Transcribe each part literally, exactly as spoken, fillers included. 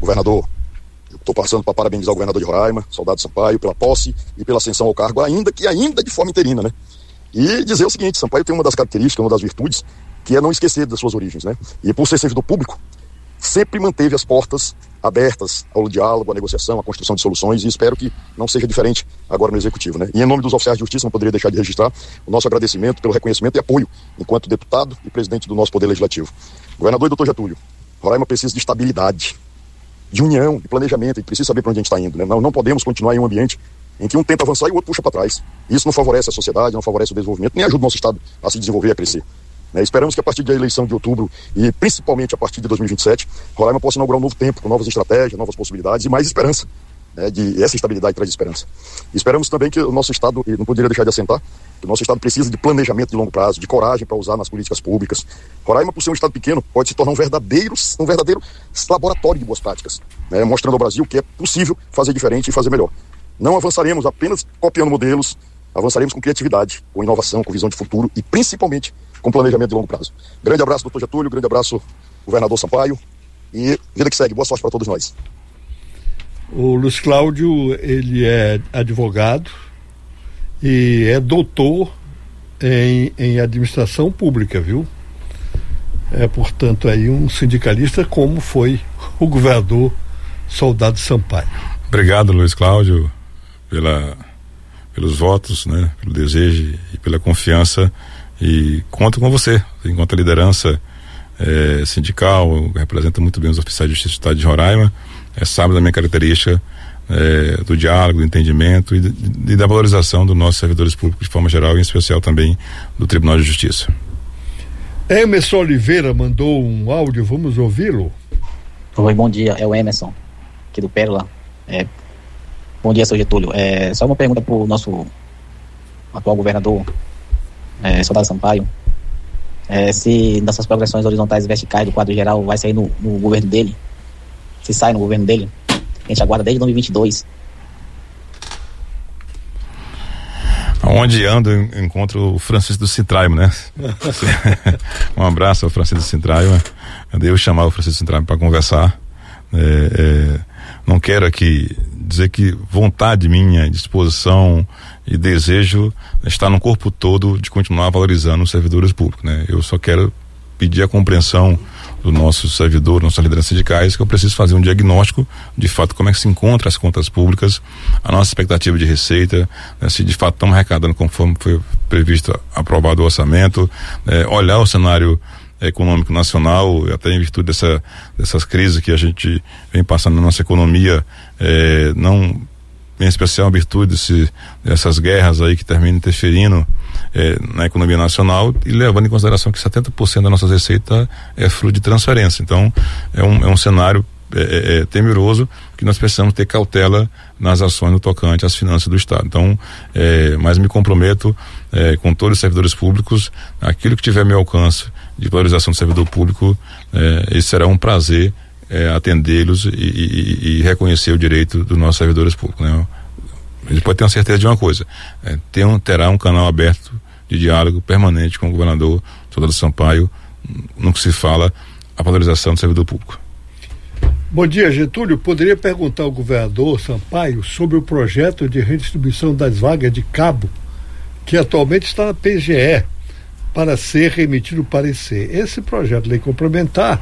Governador, eu estou passando para parabenizar o governador de Roraima, Soldado Sampaio, pela posse e pela ascensão ao cargo, ainda que ainda de forma interina, né? E dizer o seguinte, Sampaio tem uma das características, uma das virtudes, que é não esquecer das suas origens, né? E por ser servidor público, sempre manteve as portas abertas ao diálogo, à negociação, à construção de soluções, e espero que não seja diferente agora no Executivo, né? E em nome dos oficiais de justiça, não poderia deixar de registrar o nosso agradecimento pelo reconhecimento e apoio enquanto deputado e presidente do nosso Poder Legislativo. Governador e doutor Getúlio, Roraima precisa de estabilidade, de união, de planejamento, e precisa saber para onde a gente está indo, né? Não, não podemos continuar em um ambiente em que um tenta avançar e o outro puxa para trás. Isso não favorece a sociedade, não favorece o desenvolvimento, nem ajuda o nosso Estado a se desenvolver e a crescer. Né? Esperamos que a partir da eleição de outubro e principalmente a partir de dois mil e vinte e sete, Roraima possa inaugurar um novo tempo, com novas estratégias, novas possibilidades e mais esperança. Né? De, essa estabilidade traz esperança. E esperamos também que o nosso Estado, e não poderia deixar de assentar, que o nosso Estado precisa de planejamento de longo prazo, de coragem para usar nas políticas públicas. Roraima, por ser um Estado pequeno, pode se tornar um verdadeiro, um verdadeiro laboratório de boas práticas, né? Mostrando ao Brasil que é possível fazer diferente e fazer melhor. Não avançaremos apenas copiando modelos, avançaremos com criatividade, com inovação, com visão de futuro e principalmente com planejamento de longo prazo. Grande abraço, doutor Getúlio, grande abraço, governador Sampaio, e vida que segue. Boa sorte para todos nós. O Luiz Cláudio, ele é advogado e é doutor em, em administração pública, viu? É, portanto, aí um sindicalista como foi o governador Soldado Sampaio. Obrigado, Luiz Cláudio, pela, pelos votos, né, pelo desejo e pela confiança, e conto com você, enquanto liderança é, sindical, representa muito bem os oficiais de justiça do Estado de Roraima, é, sabe da minha característica é, do diálogo, do entendimento e, de, e da valorização dos nossos servidores públicos de forma geral, e em especial também do Tribunal de Justiça. Emerson Oliveira mandou um áudio, vamos ouvi-lo? Oi, bom dia, é o Emerson, aqui do Pérola. É, bom dia, seu Getúlio. É, só uma pergunta para o nosso atual governador, é, Soldado Sampaio. É, se nessas progressões horizontais e verticais do quadro geral vai sair no, no governo dele, se sai no governo dele, a gente aguarda desde dois mil e vinte e dois. Onde ando, eu encontro o Francisco do Sintraimo, né? Um abraço ao Francisco do Sintraimo. Eu devo chamar o Francisco do Sintraimo para conversar. É, é, não quero aqui dizer que vontade minha, disposição e desejo está no corpo todo de continuar valorizando os servidores públicos, né? Eu só quero pedir a compreensão do nosso servidor, nossas lideranças sindicais, que eu preciso fazer um diagnóstico de fato como é que se encontra as contas públicas, a nossa expectativa de receita, né, se de fato estamos arrecadando conforme foi previsto, aprovado o orçamento, né, olhar o cenário econômico nacional, até em virtude dessa, dessas crises que a gente vem passando na nossa economia, eh, não, em especial em virtude desse, dessas guerras aí que terminam interferindo eh, na economia nacional, e levando em consideração que setenta por cento da nossa receita é fruto de transferência. Então é um, é um cenário é, é, temeroso, que nós precisamos ter cautela nas ações no tocante às finanças do Estado. Então, é, mas me comprometo é, com todos os servidores públicos, aquilo que tiver meu alcance de valorização do servidor público, é, esse será um prazer é, atendê-los e, e, e reconhecer o direito dos nossos servidores públicos, né? Ele pode ter uma certeza de uma coisa, é, ter um, terá um canal aberto de diálogo permanente com o governador Soldado Sampaio, no que se fala a valorização do servidor público. Bom dia, Getúlio. Poderia perguntar ao governador Sampaio sobre o projeto de redistribuição das vagas de cabo, que atualmente está na P G E, para ser remetido o parecer. Esse projeto de lei complementar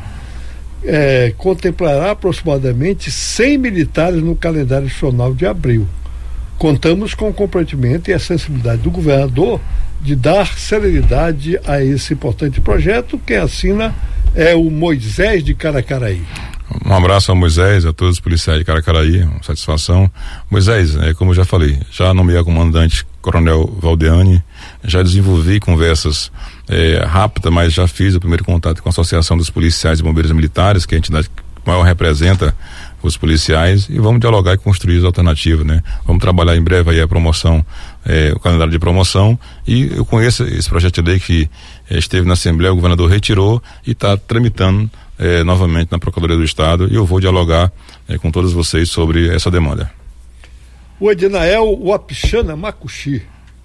é, contemplará aproximadamente cem militares no calendário nacional de abril. Contamos com o comprometimento e a sensibilidade do governador de dar celeridade a esse importante projeto. Quem assina é o Moisés de Caracaraí. Um abraço ao Moisés, a todos os policiais de Caracaraí, uma satisfação. Moisés, é, como eu já falei, já nomeei a comandante Coronel Valdeani, já desenvolvi conversas é, rápidas, mas já fiz o primeiro contato com a Associação dos Policiais e Bombeiros Militares, que é a entidade que maior representa os policiais, e vamos dialogar e construir as alternativas, né? Vamos trabalhar em breve aí a promoção, é, o calendário de promoção, e eu conheço esse projeto de lei que é, esteve na Assembleia, o governador retirou e está tramitando É, novamente na Procuradoria do Estado, e eu vou dialogar é, com todos vocês sobre essa demanda. O Edinael Wapichana Macuxi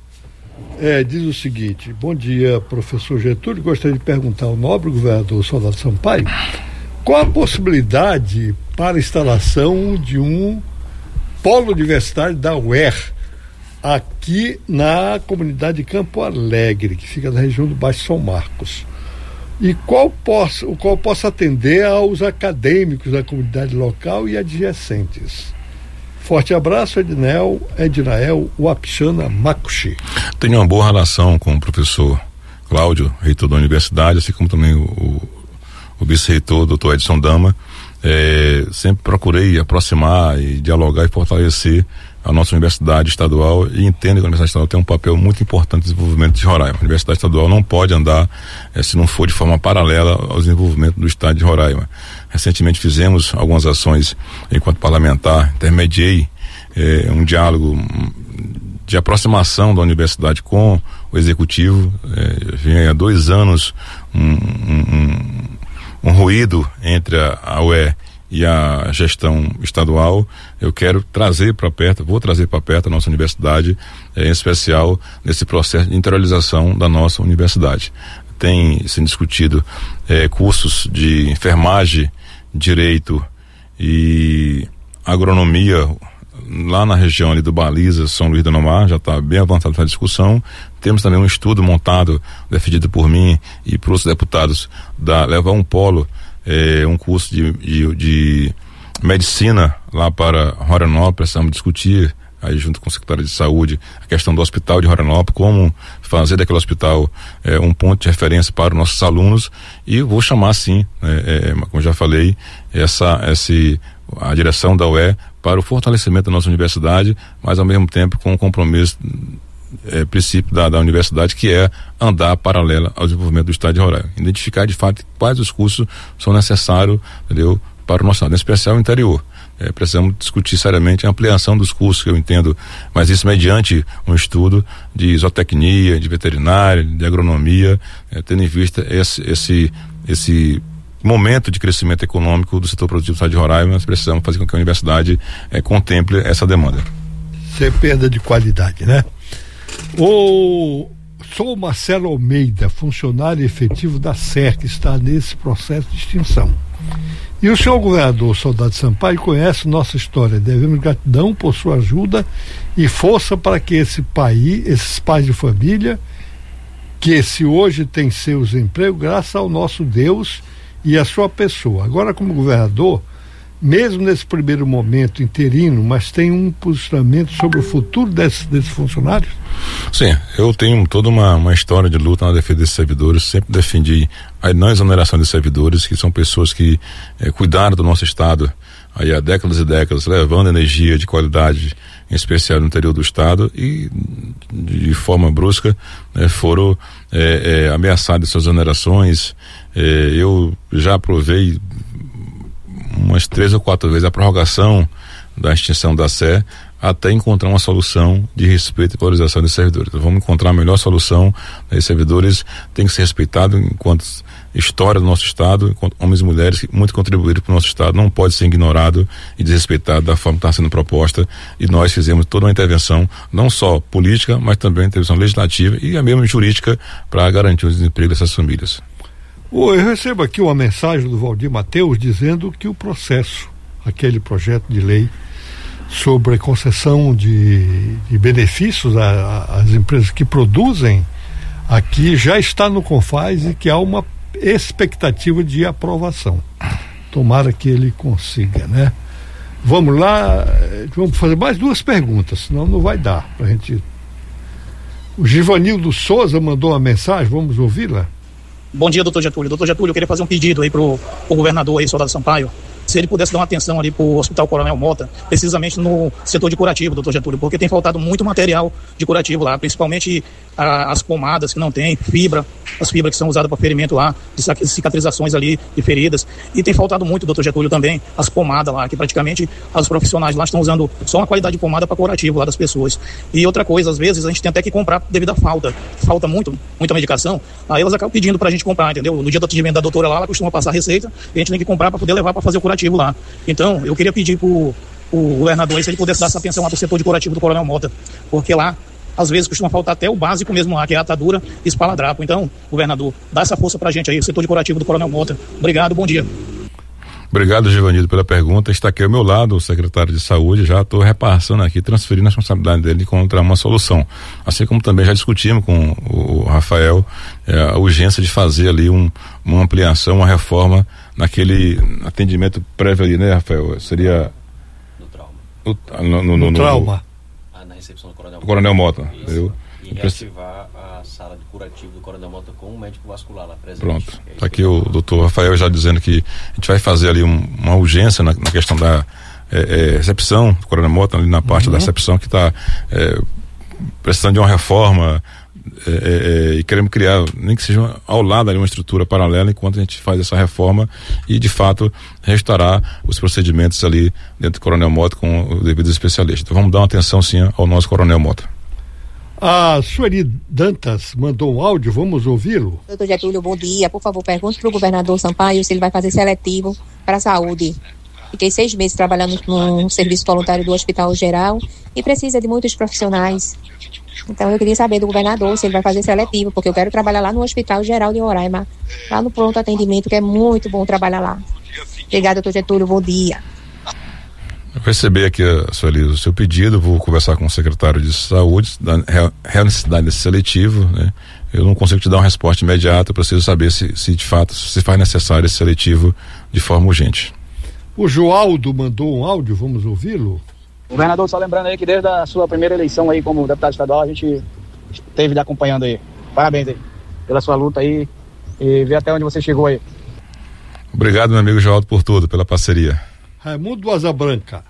é, diz o seguinte: bom dia, professor Getúlio, gostaria de perguntar ao nobre governador Soldado Sampaio Qual a possibilidade para a instalação de um polo universitário da U E R aqui na comunidade de Campo Alegre, que fica na região do Baixo São Marcos? E qual possa, qual possa atender aos acadêmicos da comunidade local e adjacentes? Forte abraço, Ednel, Ednael Wapchana Makushi. Tenho uma boa relação com o professor Cláudio, reitor da universidade, assim como também o, o, o vice-reitor, doutor Edson Dama. É, sempre procurei aproximar e dialogar e fortalecer a nossa universidade estadual, e entendo que a universidade estadual tem um papel muito importante no desenvolvimento de Roraima. A universidade estadual não pode andar eh, se não for de forma paralela ao desenvolvimento do estado de Roraima. Recentemente fizemos algumas ações enquanto parlamentar, intermediei eh, um diálogo de aproximação da universidade com o executivo. Eh, vem há dois anos um, um, um, um ruído entre a, a U E e a gestão estadual. Eu quero trazer para perto, vou trazer para perto a nossa universidade, eh, em especial nesse processo de interiorização da nossa universidade. Tem sido discutido eh, cursos de enfermagem, direito e agronomia lá na região ali do Baliza, São Luís do Anomar, já está bem avançado essa discussão. Temos também um estudo montado, defendido por mim e por outros deputados, da levar um polo, É, um curso de, de, de medicina lá para Roraima. Precisamos discutir aí junto com o secretário de saúde a questão do hospital de Roraima, como fazer daquele hospital é, um ponto de referência para os nossos alunos, e vou chamar sim, é, é, como já falei, essa, esse, a direção da U E para o fortalecimento da nossa universidade, mas ao mesmo tempo com o compromisso É, princípio da, da universidade, que é andar paralela ao desenvolvimento do estado de Roraima, identificar de fato quais os cursos são necessários, entendeu, para o nosso estado, em especial o interior. É, precisamos discutir seriamente a ampliação dos cursos, que eu entendo, mas isso mediante um estudo de zootecnia, de veterinária, de agronomia, é, tendo em vista esse, esse, esse momento de crescimento econômico do setor produtivo do estado de Roraima. Nós precisamos fazer com que a universidade é, contemple essa demanda. Sem perda de qualidade, né? O sou Marcelo Almeida, funcionário efetivo da S E R, que está nesse processo de extinção. E o senhor governador Soldado Sampaio conhece nossa história. Devemos gratidão por sua ajuda e força para que esse país, esses pais de família, que se hoje tem seus empregos, graças ao nosso Deus e à sua pessoa. Agora, como governador, mesmo nesse primeiro momento interino, mas tem um posicionamento sobre o futuro desses, desses funcionários? Sim, eu tenho toda uma, uma história de luta na defesa desses servidores. Sempre defendi a não exoneração de servidores, que são pessoas que eh, cuidaram do nosso estado aí há décadas e décadas, levando energia de qualidade, em especial no interior do estado, e de forma brusca né, foram eh, eh, ameaçados de suas exonerações. Eh, eu já aprovei umas três ou quatro vezes a prorrogação da extinção da S E R, até encontrar uma solução de respeito e valorização dos servidores. Então, vamos encontrar a melhor solução. Os servidores têm que ser respeitados enquanto história do nosso estado, enquanto homens e mulheres que muito contribuíram para o nosso estado. Não pode ser ignorado e desrespeitado da forma que está sendo proposta, e nós fizemos toda uma intervenção, não só política, mas também intervenção legislativa e a mesma jurídica, para garantir o desemprego dessas famílias. Eu recebo aqui uma mensagem do Valdir Mateus dizendo que o processo, aquele projeto de lei sobre a concessão de, de benefícios às empresas que produzem aqui, já está no CONFAS e que há uma expectativa de aprovação. Tomara que ele consiga, né? Vamos lá, vamos fazer mais duas perguntas, senão não vai dar pra gente. O Givanildo Souza mandou uma mensagem, vamos ouvi-la? Bom dia, doutor Getúlio. Doutor Getúlio, eu queria fazer um pedido aí pro, pro governador aí, Soldado Sampaio, se ele pudesse dar uma atenção ali pro Hospital Coronel Mota, precisamente no setor de curativo, doutor Getúlio, porque tem faltado muito material de curativo lá, principalmente a, as pomadas que não tem, fibra, as fibras que são usadas para ferimento lá, de cicatrizações ali, de feridas, e tem faltado muito, doutor Getúlio, também, as pomadas lá, que praticamente os profissionais lá estão usando só uma qualidade de pomada para curativo lá das pessoas. E outra coisa, às vezes a gente tem até que comprar devido à falta, falta muito, muita medicação, aí elas acabam pedindo pra gente comprar, entendeu? No dia do atendimento da doutora lá, ela costuma passar a receita, e a gente tem que comprar para poder levar para fazer o curativo lá. Então, eu queria pedir pro, pro governador, se ele pudesse dar essa atenção lá pro setor de curativo do Coronel Mota, porque lá, às vezes, costuma faltar até o básico mesmo lá, que é a atadura e espaladrapo. Então, governador, dá essa força pra gente aí, o setor de curativo do Coronel Mota. Obrigado, bom dia. Obrigado, Givanildo, pela pergunta. Está aqui ao meu lado o secretário de Saúde, já estou repassando aqui, transferindo a responsabilidade dele de encontrar uma solução. Assim como também já discutimos com o Rafael é, a urgência de fazer ali um, uma ampliação, uma reforma naquele atendimento prévio ali, né, Rafael? Seria... No trauma. No, no, no, no, no trauma. No, ah, na recepção do Coronel, Coronel Mota. Eu, e reativar a sala de curativo do Coronel Mota com um médico vascular lá presente. Pronto. Está é aqui o doutor Rafael já dizendo que a gente vai fazer ali um, uma urgência na, na questão da é, é, recepção do Coronel Mota, ali na parte uhum. da recepção que está é, precisando de uma reforma é, é, e queremos criar, nem que seja ao lado ali uma estrutura paralela enquanto a gente faz essa reforma e de fato restaurar os procedimentos ali dentro do Coronel Mota com o devido especialista. Então vamos dar uma atenção sim ao nosso Coronel Mota. A Sueli Dantas mandou um áudio, vamos ouvi-lo? Doutor Getúlio, bom dia. Por favor, pergunte para o governador Sampaio se ele vai fazer seletivo para a saúde. Fiquei seis meses trabalhando num serviço voluntário do Hospital Geral e precisa de muitos profissionais. Então eu queria saber do governador se ele vai fazer seletivo, porque eu quero trabalhar lá no Hospital Geral de Roraima, lá no pronto atendimento, que é muito bom trabalhar lá. Obrigada, doutor Getúlio, bom dia. Eu recebi aqui, Sueli, o seu pedido, vou conversar com o secretário de Saúde, da real necessidade desse seletivo, né? Eu não consigo te dar uma resposta imediata, eu preciso saber se, se de fato se faz necessário esse seletivo de forma urgente. O Joaldo mandou um áudio, vamos ouvi-lo? Governador, só lembrando aí que desde a sua primeira eleição aí como deputado estadual, a gente esteve lhe acompanhando aí. Parabéns aí pela sua luta aí e ver até onde você chegou aí. Obrigado, meu amigo Joaldo, por tudo, pela parceria. Raimundo Asa Branca.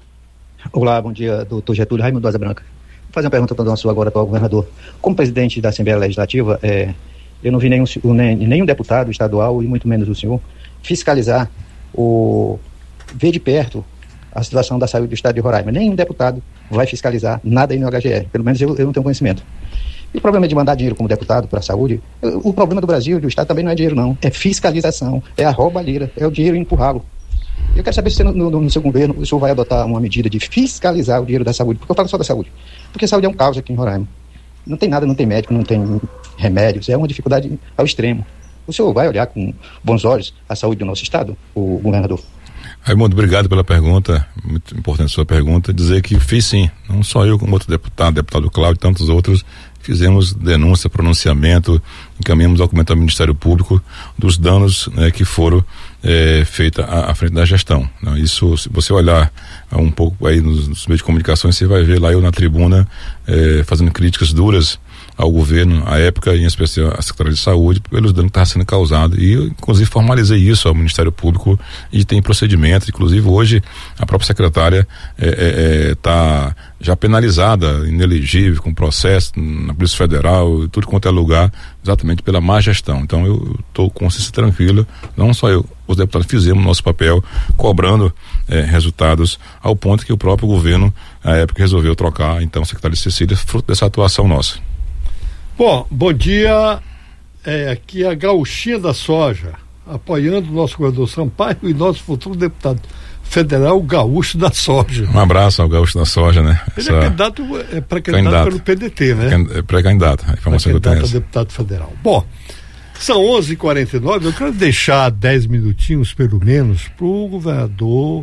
Olá, bom dia, doutor Getúlio. Raimundo Asa Branca. Vou fazer uma pergunta para o nosso agora atual governador. Como presidente da Assembleia Legislativa, é, eu não vi nenhum, nem, nenhum deputado estadual, e muito menos o senhor, fiscalizar ou ver de perto a situação da saúde do estado de Roraima. Nenhum deputado vai fiscalizar nada aí no H G R. Pelo menos eu, eu não tenho conhecimento. E o problema de mandar dinheiro como deputado para a saúde, o problema do Brasil e do estado também não é dinheiro, não. É fiscalização, é a roubalheira, é o dinheiro indo pro ralo. Eu quero saber se no, no, no seu governo o senhor vai adotar uma medida de fiscalizar o dinheiro da saúde, porque eu falo só da saúde. Porque a saúde é um caos aqui em Roraima. Não tem nada, não tem médico, não tem remédios, é uma dificuldade ao extremo. O senhor vai olhar com bons olhos a saúde do nosso estado, o governador? Raimundo, obrigado pela pergunta, muito importante a sua pergunta, dizer que fiz sim, não só eu como outro deputado, deputado Cláudio e tantos outros, fizemos denúncia, pronunciamento, encaminhamos documento ao Ministério Público dos danos, né, que foram é, feitos à, à frente da gestão. Né? Isso, se você olhar um pouco aí nos, nos meios de comunicação, você vai ver lá eu na tribuna é, fazendo críticas duras ao governo, à época, em especial à Secretaria de Saúde, pelos danos que estavam sendo causados. E eu, inclusive, formalizei isso ao Ministério Público e tem procedimentos. Inclusive, hoje, a própria secretária está é, é, tá já penalizada, inelegível, com processo na Polícia Federal, tudo quanto é lugar, exatamente pela má gestão. Então, eu estou com consciência tranquila, não só eu, os deputados fizemos nosso papel, cobrando é, resultados, ao ponto que o próprio governo, à época, resolveu trocar, então, a secretária Cecília, fruto dessa atuação nossa. Bom, bom dia, é, aqui é a Gauchinha da Soja, apoiando o nosso governador Sampaio e nosso futuro deputado federal, Gaúcho da Soja. Um abraço ao Gaúcho da Soja, né? Ele Essa... é candidato, é pré-candidato pelo P D T, né? É pré-candidato, a informação que eu tenho. Pré-candidato a deputado federal. Bom, são onze e quarenta e nove, eu quero deixar dez minutinhos, pelo menos, para o governador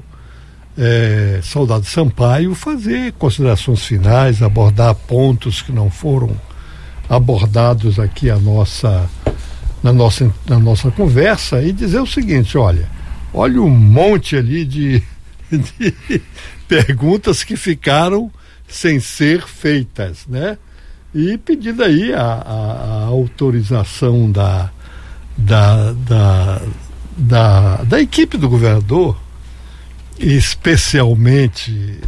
é, Soldado Sampaio fazer considerações finais, abordar pontos que não foram abordados aqui a nossa, na, nossa, na nossa conversa e dizer o seguinte, olha, olha um monte ali de, de perguntas que ficaram sem ser feitas, né? E pedindo aí a, a, a autorização da, da, da, da, da equipe do governador, especialmente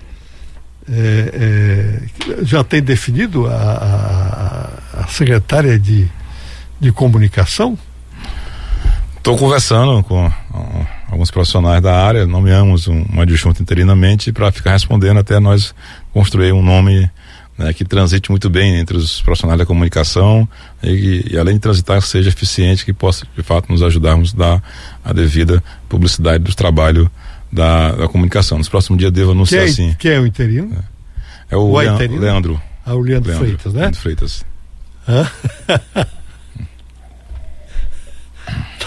É, é, já tem definido a, a, a secretária de, de comunicação? Estou conversando com uh, alguns profissionais da área, nomeamos um, um adjunto interinamente para ficar respondendo até nós construir um nome, né, que transite muito bem entre os profissionais da comunicação e, e além de transitar, seja eficiente, que possa de fato nos ajudarmos a dar a devida publicidade do trabalho Da, da comunicação. Nos próximos dias devo anunciar quem, assim. Quem é o interino? É, é o, o Leandro, interino? Leandro. Ah, o Leandro, Leandro Freitas, né? Leandro Freitas. Hã? Tá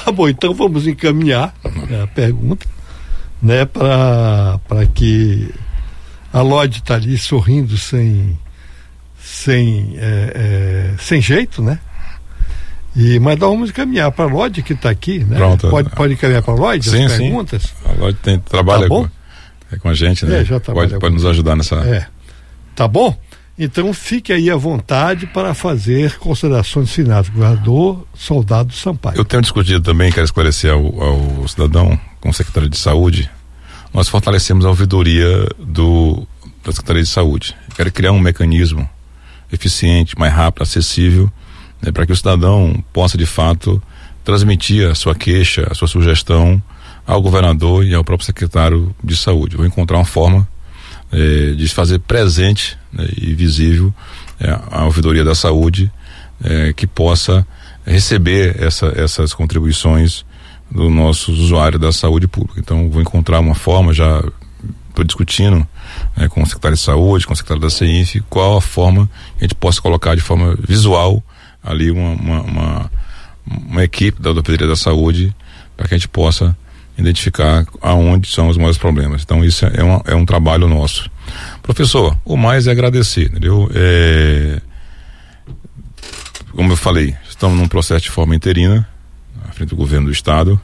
Tá bom, então vamos encaminhar né, a pergunta, né, para que a Lodi está ali sorrindo sem, sem, é, é, sem jeito, né? E, mas nós vamos encaminhar para a Lodi que está aqui, né? Pronto. Pode, pode encaminhar para a Lodi sim, as sim. perguntas? A Lodi tem, trabalha tá com, é, com a gente, né? É, já pode, pode nos ajudar nessa... É. Tá bom? Então fique aí à vontade para fazer considerações finais. Governador Soldado Sampaio. Eu tenho discutido também, quero esclarecer ao, ao cidadão, com o secretário de Saúde, nós fortalecemos a ouvidoria do, da Secretaria de Saúde. Quero criar um mecanismo eficiente, mais rápido, acessível, né, para que o cidadão possa de fato transmitir a sua queixa, a sua sugestão ao governador e ao próprio secretário de Saúde. Vou encontrar uma forma eh, de fazer presente, né, e visível eh, a ouvidoria da saúde, eh, que possa receber essa, essas contribuições do nosso usuário da saúde pública. Então vou encontrar uma forma, já estou discutindo né, com o secretário de Saúde, com o secretário da C I N F, qual a forma que a gente possa colocar de forma visual ali uma, uma, uma, uma equipe da ouvidoria da saúde para que a gente possa identificar aonde são os maiores problemas. Então isso é, uma, é um trabalho nosso. Professor, o mais é agradecer, entendeu? É, como eu falei, estamos num processo de forma interina à frente do governo do estado,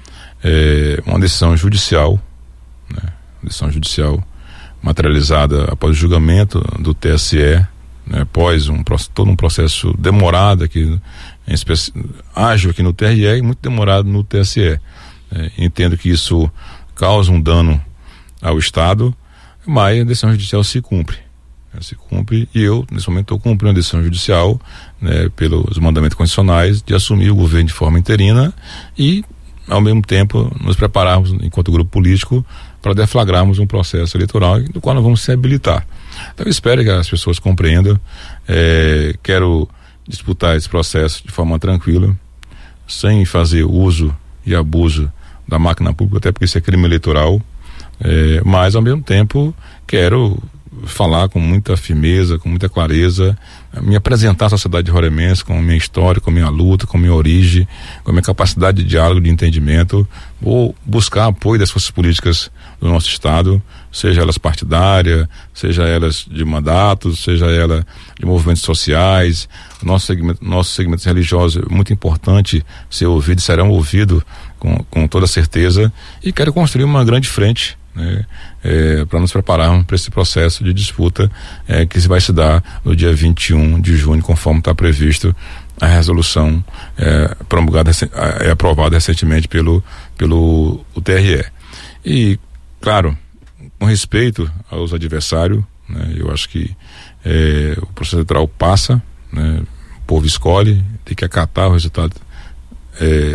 é, uma decisão judicial, né? Uma decisão judicial materializada após o julgamento do T S E, né? Após um, todo um processo demorado aqui, em espécie, ágil aqui no T R E e muito demorado no T S E. É, entendo que isso causa um dano ao estado, mas a decisão judicial se cumpre. Se cumpre e eu, nesse momento, estou cumprindo a decisão judicial, né, pelos mandamentos constitucionais de assumir o governo de forma interina e, ao mesmo tempo, nos prepararmos, enquanto grupo político, para deflagrarmos um processo eleitoral do qual nós vamos se habilitar. Então, eu espero que as pessoas compreendam. É, quero disputar esse processo de forma tranquila, sem fazer uso e abuso da máquina pública, até porque isso é crime eleitoral, é, mas, ao mesmo tempo, quero falar com muita firmeza, com muita clareza, me apresentar à sociedade roraimense com a minha história, com a minha luta, com a minha origem, com a minha capacidade de diálogo, de entendimento. Vou buscar apoio das forças políticas do nosso estado, seja elas partidárias, seja elas de mandatos, seja ela de movimentos sociais. Nosso segmento, nossos segmentos religiosos é muito importante ser ouvido, serão ouvidos com, com toda certeza, e quero construir uma grande frente, né, é, para nos prepararmos para esse processo de disputa é, que vai se dar no dia vinte e um de junho, conforme está previsto a resolução é, promulgada, é, aprovada recentemente pelo, pelo o T R E. E, claro, com respeito aos adversários, né, eu acho que é, o processo eleitoral passa, né, o povo escolhe, tem que acatar o resultado é,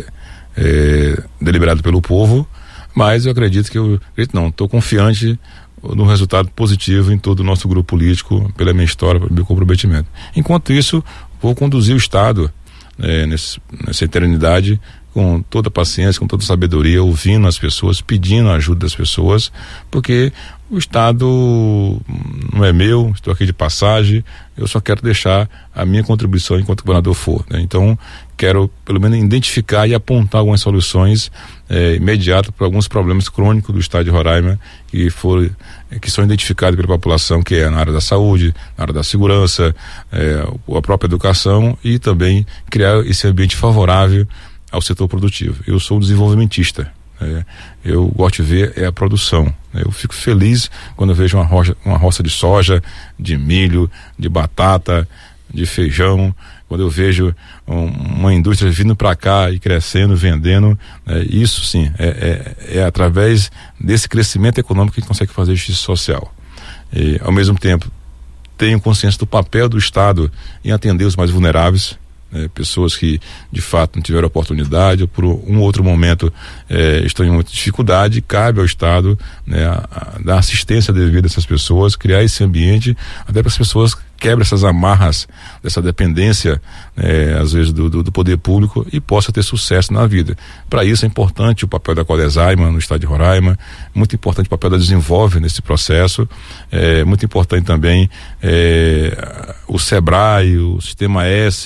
é, deliberado pelo povo. Mas eu acredito que eu, acredito não, estou confiante no resultado positivo em todo o nosso grupo político, pela minha história, pelo meu comprometimento. Enquanto isso, vou conduzir o estado é, nesse, nessa eternidade com toda a paciência, com toda a sabedoria, ouvindo as pessoas, pedindo a ajuda das pessoas, porque o estado não é meu, estou aqui de passagem, eu só quero deixar a minha contribuição enquanto governador for, né? Então, quero pelo menos identificar e apontar algumas soluções é, imediatas para alguns problemas crônicos do estado de Roraima que, for, é, que são identificados pela população, que é na área da saúde, na área da segurança, é, a própria educação, e também criar esse ambiente favorável ao setor produtivo. Eu sou um desenvolvimentista, é, eu gosto de ver é a produção, né? Eu fico feliz quando eu vejo uma roça, uma roça de soja, de milho, de batata, de feijão, quando eu vejo um, uma indústria vindo para cá e crescendo, vendendo, é, isso sim, é, é, é através desse crescimento econômico que a gente consegue fazer justiça social. E, ao mesmo tempo, tenho consciência do papel do Estado em atender os mais vulneráveis, É, pessoas que de fato não tiveram oportunidade ou por um outro momento é, estão em muita dificuldade. Cabe ao Estado, né, a, a dar assistência devida a essas pessoas, criar esse ambiente até para as pessoas quebrem essas amarras dessa dependência, é, às vezes do, do, do poder público, e possa ter sucesso na vida. Para isso é importante o papel da Codesaima no estado de Roraima, muito importante o papel da Desenvolve nesse processo, é muito importante também é, o SEBRAE, o Sistema S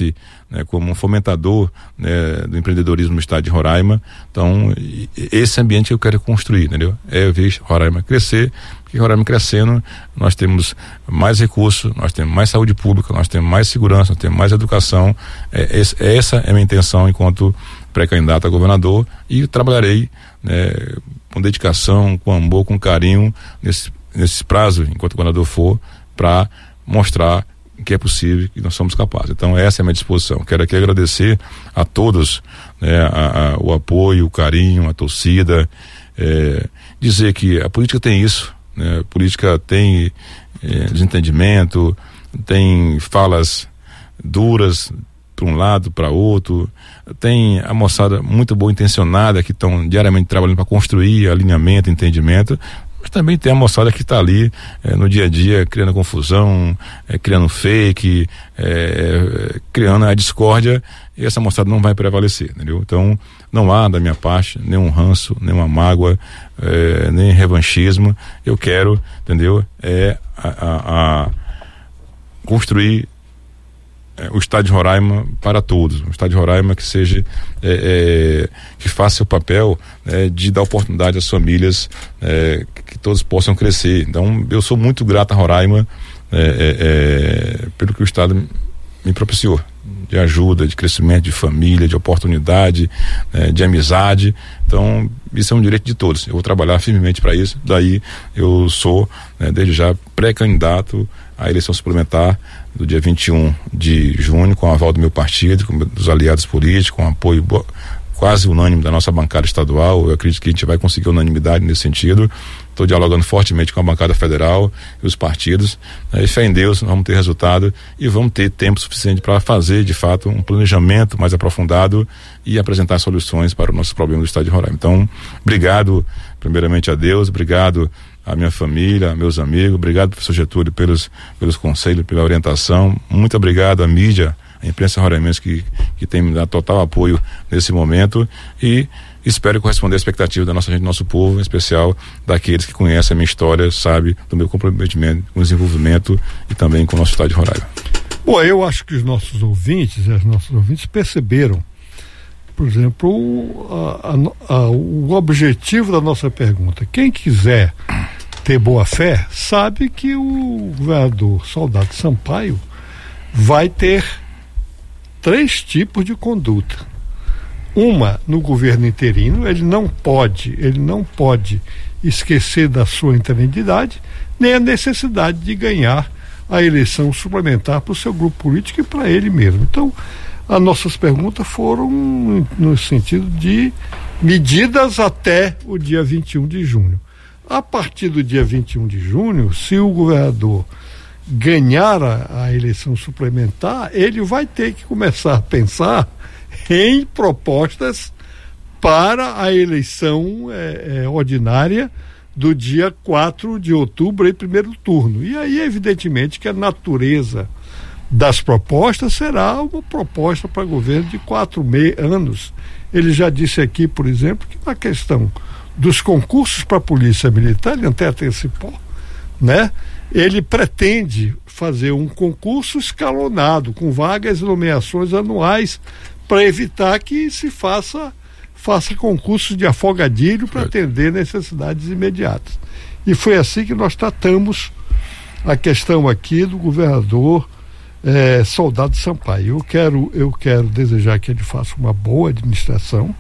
né, como um fomentador, né, do empreendedorismo no estado de Roraima. Então, esse ambiente que eu quero construir, entendeu? É ver Roraima crescer, porque Roraima crescendo, nós temos mais recursos, nós temos mais saúde pública, nós temos mais segurança, nós temos mais educação. É, é, essa é a minha intenção enquanto pré-candidato a governador, e trabalharei, né, com dedicação, com amor, com carinho, nesse, nesse prazo, enquanto o governador for, para mostrar que é possível, que nós somos capazes. Então, essa é a minha disposição. Quero aqui agradecer a todos, né, a, a, o apoio, o carinho, a torcida, é, dizer que a política tem isso, né, a política tem é, desentendimento, tem falas duras para um lado, para outro, tem a moçada muito boa intencionada que estão diariamente trabalhando para construir alinhamento, entendimento, mas também tem a moçada que está ali é, no dia a dia criando confusão, é, criando fake, é, criando a discórdia, e essa moçada não vai prevalecer, entendeu? Então não há da minha parte nenhum ranço, nenhuma mágoa, é, nem revanchismo. Eu quero, entendeu, é a, a, a construir o estado de Roraima para todos, um estado de Roraima que seja, é, é, que faça o papel, né, de dar oportunidade às famílias, é, que todos possam crescer. Então eu sou muito grato a Roraima, é, é, pelo que o estado me propiciou, de ajuda, de crescimento, de família, de oportunidade, é, de amizade. Então isso é um direito de todos, eu vou trabalhar firmemente para isso. Daí eu sou, né, desde já pré-candidato à eleição suplementar do dia vinte e um de junho, com o aval do meu partido, com dos aliados políticos, com apoio bo- quase unânime da nossa bancada estadual. Eu acredito que a gente vai conseguir unanimidade nesse sentido. Estou dialogando fortemente com a bancada federal e os partidos, né, e fé em Deus, nós vamos ter resultado e vamos ter tempo suficiente para fazer, de fato, um planejamento mais aprofundado e apresentar soluções para o nosso problema do estado de Roraima. Então, obrigado primeiramente a Deus, obrigado a minha família, meus amigos, obrigado, professor Getúlio, pelos, pelos conselhos, pela orientação. Muito obrigado à mídia, à imprensa roraimense que, que tem me dado total apoio nesse momento, e espero corresponder à expectativa da nossa gente, do nosso povo, em especial daqueles que conhecem a minha história, sabe do meu comprometimento com o desenvolvimento e também com o nosso estado de Roraima. Bom, eu acho que os nossos ouvintes, as nossas ouvintes perceberam, por exemplo, o, a, a, o objetivo da nossa pergunta. Quem quiser ter boa fé, sabe que o governador Soldado Sampaio vai ter três tipos de conduta. Uma, no governo interino, ele não pode, ele não pode esquecer da sua interinidade, nem a necessidade de ganhar a eleição suplementar para o seu grupo político e para ele mesmo. Então, as nossas perguntas foram no sentido de medidas até o dia vinte e um de junho. A partir do dia vinte e um de junho, se o governador ganhar a, a eleição suplementar, ele vai ter que começar a pensar em propostas para a eleição é, é, ordinária do dia quatro de outubro, em primeiro turno. E aí, evidentemente, que a natureza das propostas será uma proposta para governo de quatro me- anos. Ele já disse aqui, por exemplo, que na questão dos concursos para a Polícia Militar, ele até antecipou, né? Ele pretende fazer um concurso escalonado, com vagas e nomeações anuais, para evitar que se faça, faça concursos de afogadilho para atender necessidades imediatas. E foi assim que nós tratamos a questão aqui do governador É, Soldado Sampaio. Eu quero, eu quero desejar que ele faça uma boa administração.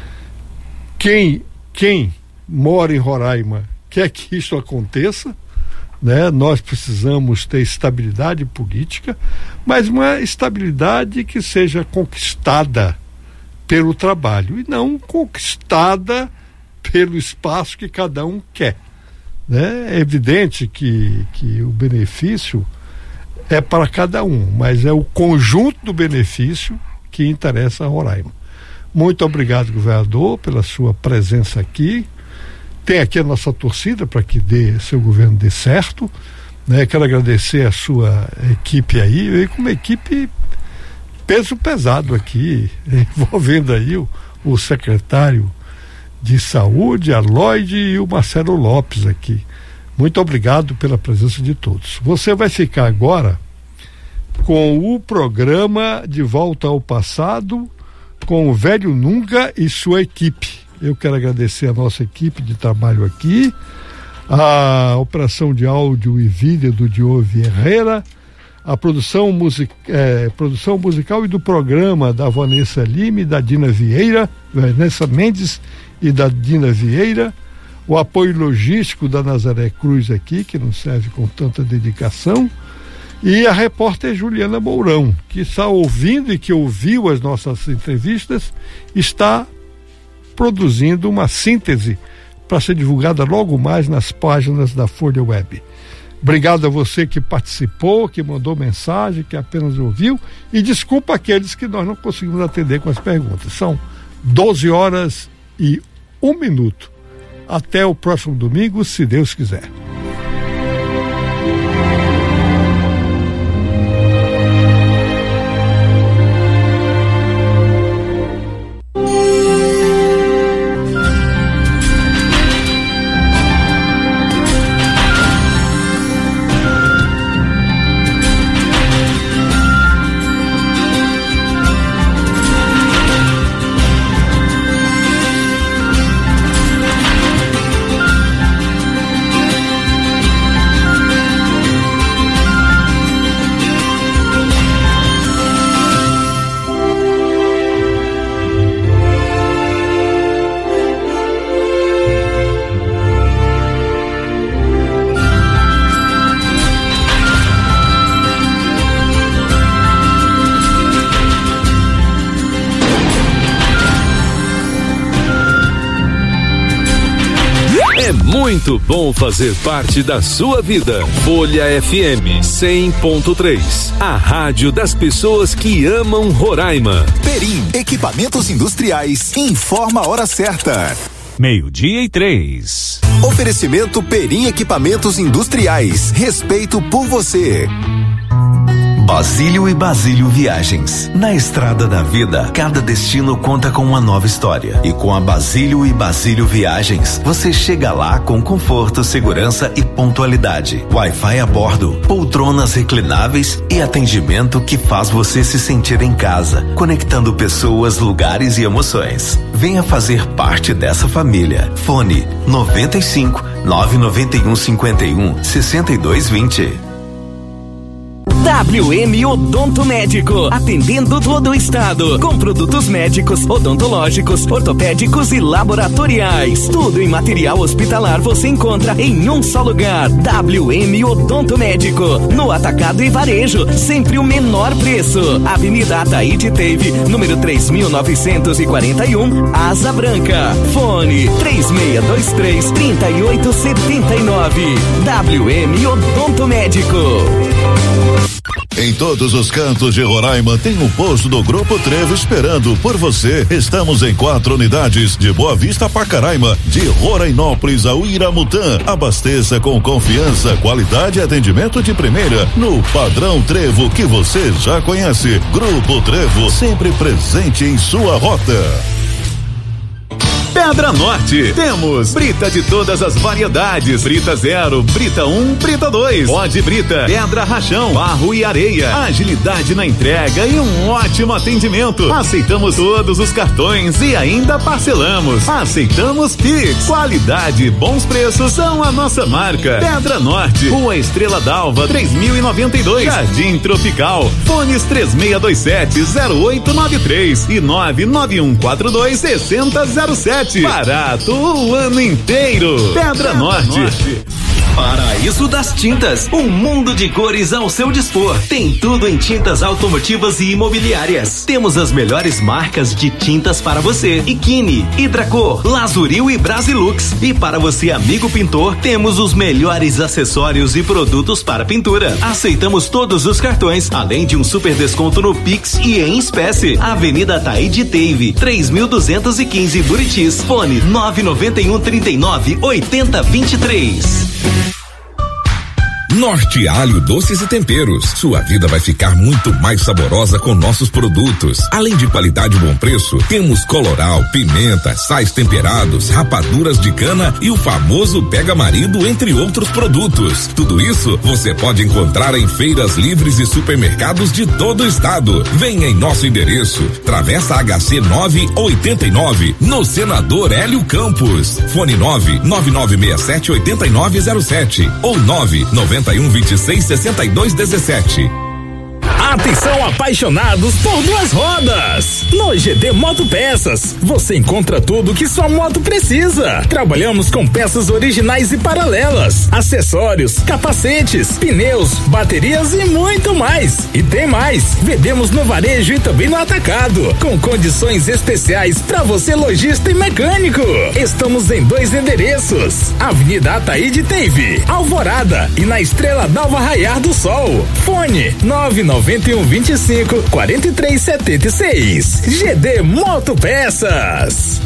Quem, quem mora em Roraima quer que isso aconteça, né? Nós precisamos ter estabilidade política, mas uma estabilidade que seja conquistada pelo trabalho e não conquistada pelo espaço que cada um quer, né? É evidente que, que o benefício é para cada um, mas é o conjunto do benefício que interessa a Roraima. Muito obrigado, governador, pela sua presença aqui. Tem aqui a nossa torcida para que dê, seu governo dê certo, né? Quero agradecer a sua equipe aí, eu com uma equipe peso pesado aqui, envolvendo aí o, o secretário de saúde, a Lloyd, e o Marcelo Lopes aqui. Muito obrigado pela presença de todos. Você vai ficar agora com o programa De Volta ao Passado, com o Velho Nunca e sua equipe. Eu quero agradecer a nossa equipe de trabalho aqui, a operação de áudio e vídeo do Diogo Herrera, a produção, music, é, produção musical e do programa da Vanessa Lima e da Dina Vieira, Vanessa Mendes e da Dina Vieira, o apoio logístico da Nazaré Cruz aqui, que nos serve com tanta dedicação, e a repórter Juliana Mourão, que está ouvindo e que ouviu as nossas entrevistas, está produzindo uma síntese para ser divulgada logo mais nas páginas da Folha Web. Obrigado a você que participou, que mandou mensagem, que apenas ouviu, e desculpa aqueles que nós não conseguimos atender com as perguntas. São doze horas e um minuto. Até o próximo domingo, se Deus quiser. Muito bom fazer parte da sua vida. Folha F M cem ponto três, a rádio das pessoas que amam Roraima. Perim, equipamentos industriais, informa a hora certa. Meio-dia e três. Oferecimento Perim Equipamentos Industriais. Respeito por você. Basílio e Basílio Viagens. Na estrada da vida, cada destino conta com uma nova história. E com a Basílio e Basílio Viagens, você chega lá com conforto, segurança e pontualidade. Wi-Fi a bordo, poltronas reclináveis e atendimento que faz você se sentir em casa, conectando pessoas, lugares e emoções. Venha fazer parte dessa família. Fone noventa e cinco, nove nove um, cinco um, seis dois dois zero. W M Odonto Médico, atendendo todo o estado, com produtos médicos, odontológicos, ortopédicos e laboratoriais. Tudo em material hospitalar você encontra em um só lugar. W M Odonto Médico, no atacado e varejo, sempre o menor preço. Avenida Ataíde Teve, número três mil novecentos e quarenta e um, Asa Branca. Fone três seis dois três, três oito sete nove. W M Odonto Médico. Em todos os cantos de Roraima tem um posto do Grupo Trevo esperando por você. Estamos em quatro unidades, de Boa Vista a Pacaraima, de Rorainópolis a Uiramutã. Abasteça com confiança, qualidade e atendimento de primeira no padrão Trevo que você já conhece. Grupo Trevo, sempre presente em sua rota. Pedra Norte, temos brita de todas as variedades, brita zero, brita um, brita dois, pó de brita, pedra rachão, barro e areia, agilidade na entrega e um ótimo atendimento. Aceitamos todos os cartões e ainda parcelamos. Aceitamos Pix. Qualidade e bons preços são a nossa marca. Pedra Norte, Rua Estrela d'Alva, três mil e noventa e dois, Jardim Tropical. Fones três seis dois sete, zero oito nove três e nove nove um quatro dois, seis zero zero sete. Barato o ano inteiro. Pedra Norte. Norte. Paraíso das Tintas, um mundo de cores ao seu dispor. Tem tudo em tintas automotivas e imobiliárias. Temos as melhores marcas de tintas para você: Ikine, Hidracor, Lazuril e Brasilux. E para você, amigo pintor, temos os melhores acessórios e produtos para pintura. Aceitamos todos os cartões, além de um super desconto no Pix e em espécie. Avenida Ataíde Teve, três mil duzentos e quinze, Buritis. Fone nove nove um, trinta e nove, oitenta, vinte e três. Norte Alho Doces e Temperos. Sua vida vai ficar muito mais saborosa com nossos produtos. Além de qualidade e bom preço, temos colorau, pimenta, sais temperados, rapaduras de cana e o famoso pega marido, entre outros produtos. Tudo isso você pode encontrar em feiras livres e supermercados de todo o estado. Venha em nosso endereço, Travessa H C nove oitenta e nove, no Senador Hélio Campos. Fone nove nove nove seis sete oito nove zero sete ou nove nove um dois seis sessenta e dois dezessete. Atenção, apaixonados por duas rodas! No G D Motopeças, você encontra tudo que sua moto precisa. Trabalhamos com peças originais e paralelas, acessórios, capacetes, pneus, baterias e muito mais. E tem mais! Vendemos no varejo e também no atacado, com condições especiais para você, lojista e mecânico. Estamos em dois endereços: Avenida Ataíde Teive, Alvorada, e na Estrela Dalva Raiar do Sol. Fone nove nove um, vinte e cinco, quarenta e três, setenta e seis. G D Motopeças.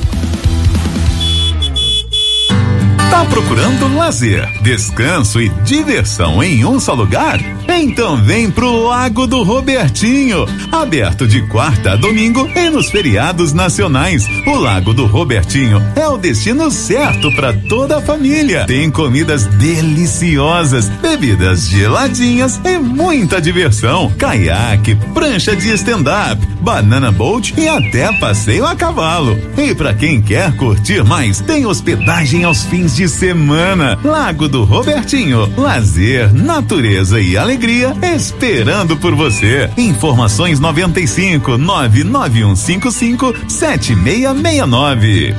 Tá procurando lazer, descanso e diversão em um só lugar? Então vem pro Lago do Robertinho, aberto de quarta a domingo e nos feriados nacionais. O Lago do Robertinho é o destino certo para toda a família. Tem comidas deliciosas, bebidas geladinhas e muita diversão. Caiaque, prancha de stand-up, banana boat e até passeio a cavalo. E para quem quer curtir mais, tem hospedagem aos fins de semana. Lago do Robertinho, lazer, natureza e alegria esperando por você. Informações noventa e cinco, nove nove um cinco cinco, sete seis seis nove.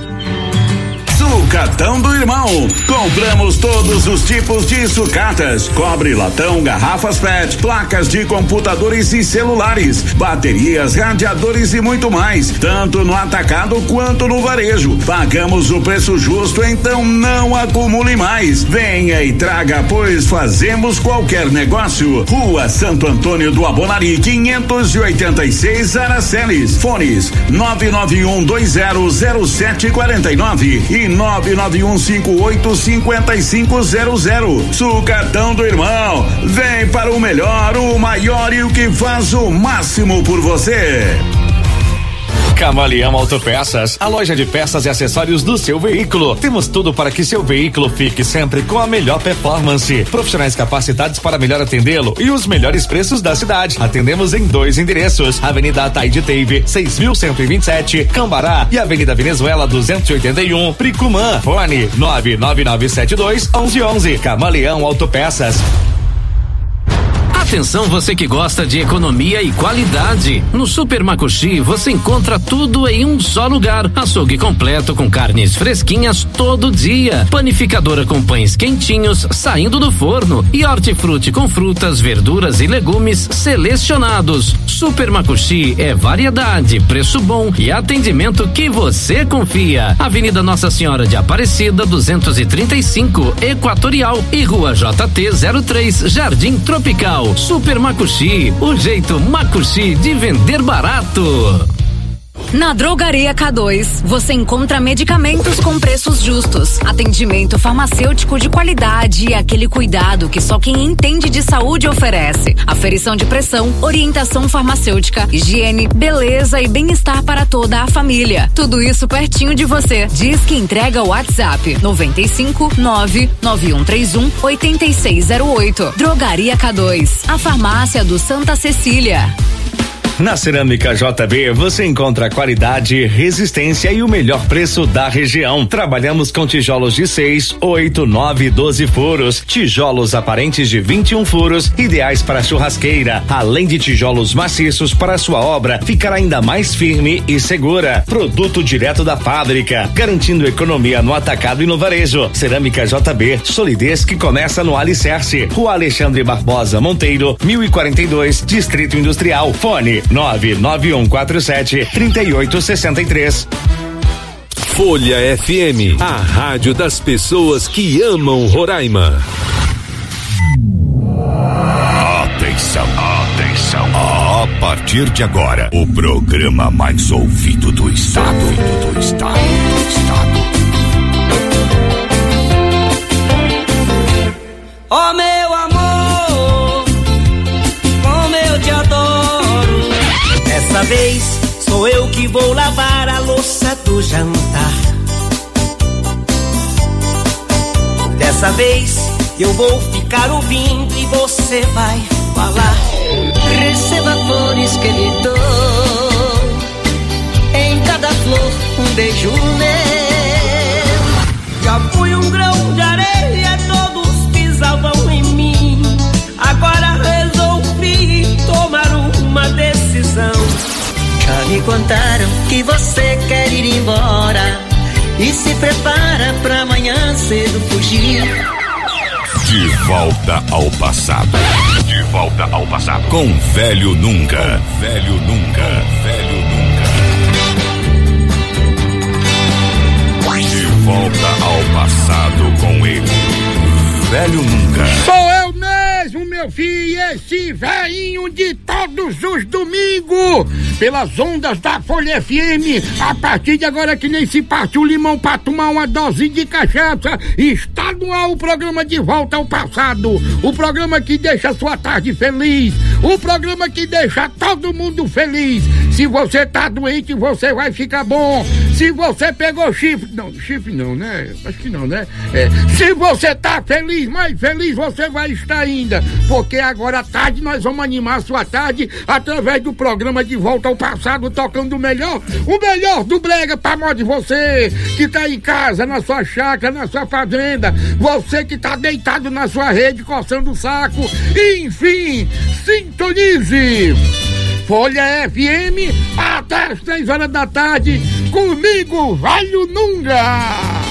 Sucatão do Irmão. Compramos todos os tipos de sucatas: cobre, latão, garrafas P E T, placas de computadores e celulares, baterias, radiadores e muito mais, tanto no atacado quanto no varejo. Pagamos o preço justo, então não acumule mais. Venha e traga, pois fazemos qualquer negócio. Rua Santo Antônio do Abonari, quinhentos e oitenta e seis, Araceles. Fones nove nove um dois zero zero sete quatro nove e nove nove um cinco oito cinco cinco zero zero. Sucatão do Irmão, vem para o melhor, o maior e o que faz o máximo por você. Camaleão Autopeças, a loja de peças e acessórios do seu veículo. Temos tudo para que seu veículo fique sempre com a melhor performance. Profissionais capacitados para melhor atendê-lo e os melhores preços da cidade. Atendemos em dois endereços: Avenida Ataíde Teive, seis mil cento e vinte e sete, Cambará, e Avenida Venezuela duzentos e oitenta e um, Pricumã. Fone nove nove nove sete dois, onze onze. Camaleão Autopeças. Atenção, você que gosta de economia e qualidade. No Super Macuxi você encontra tudo em um só lugar. Açougue completo com carnes fresquinhas todo dia. Panificadora com pães quentinhos saindo do forno. E hortifruti com frutas, verduras e legumes selecionados. Super Macuxi é variedade, preço bom e atendimento que você confia. Avenida Nossa Senhora de Aparecida, duzentos e trinta e cinco, Equatorial, e Rua J T zero três, Jardim Tropical. Super Macuxi, o jeito Macuxi de vender barato. Na Drogaria K dois, você encontra medicamentos com preços justos, atendimento farmacêutico de qualidade e aquele cuidado que só quem entende de saúde oferece. Aferição de pressão, orientação farmacêutica, higiene, beleza e bem-estar para toda a família. Tudo isso pertinho de você. Diz que entrega o WhatsApp noventa e cinco, nove nove um três um, oito seis zero oito. Drogaria K dois, a farmácia do Santa Cecília. Na Cerâmica J B você encontra qualidade, resistência e o melhor preço da região. Trabalhamos com tijolos de seis, oito, nove e doze furos, tijolos aparentes de vinte e um furos, ideais para churrasqueira, além de tijolos maciços para sua obra ficar ainda mais firme e segura. Produto direto da fábrica, garantindo economia no atacado e no varejo. Cerâmica J B, solidez que começa no alicerce. Rua Alexandre Barbosa Monteiro, mil e quarenta e dois, Distrito Industrial. Fone nove nove um quatro sete, três oito seis três. Folha F M, a rádio das pessoas que amam Roraima. Atenção, atenção. A partir de agora, o programa mais ouvido do estado. Do estado, do estado. Oh, meu amor. do jantar. Dessa vez eu vou ficar ouvindo e você vai falar. Receba flores que lhe dou, em cada flor um beijo meu. Já fui um grão de areia, todos pisavam em mim. Agora resolvi tomar uma decisão. Já me contaram que você quer ir embora e se prepara pra amanhã cedo fugir. De volta ao passado. De volta ao passado. Com Velho Nunca. Com Velho Nunca. Velho Nunca. De volta ao passado com ele. Velho Nunca. Sou eu mesmo, meu filho, esse velhinho de todos os domingos, pelas ondas da Folha F M, a partir de agora que nem se partiu limão pra tomar uma dose de cachaça, está no ar o programa De Volta ao Passado, o programa que deixa a sua tarde feliz, o programa que deixa todo mundo feliz. Se você tá doente, você vai ficar bom. Se você pegou chifre, não, chifre não, né? Acho que não, né? É. Se você tá feliz, mais feliz você vai estar ainda, porque agora à tarde nós vamos animar a sua tarde através do programa De Volta ao Passado, tocando o melhor, o melhor do brega pra moda de você que tá em casa, na sua chácara, na sua fazenda, você que tá deitado na sua rede, coçando o saco, enfim, sintonize Folha F M até as seis horas da tarde, comigo, Velho Nunca.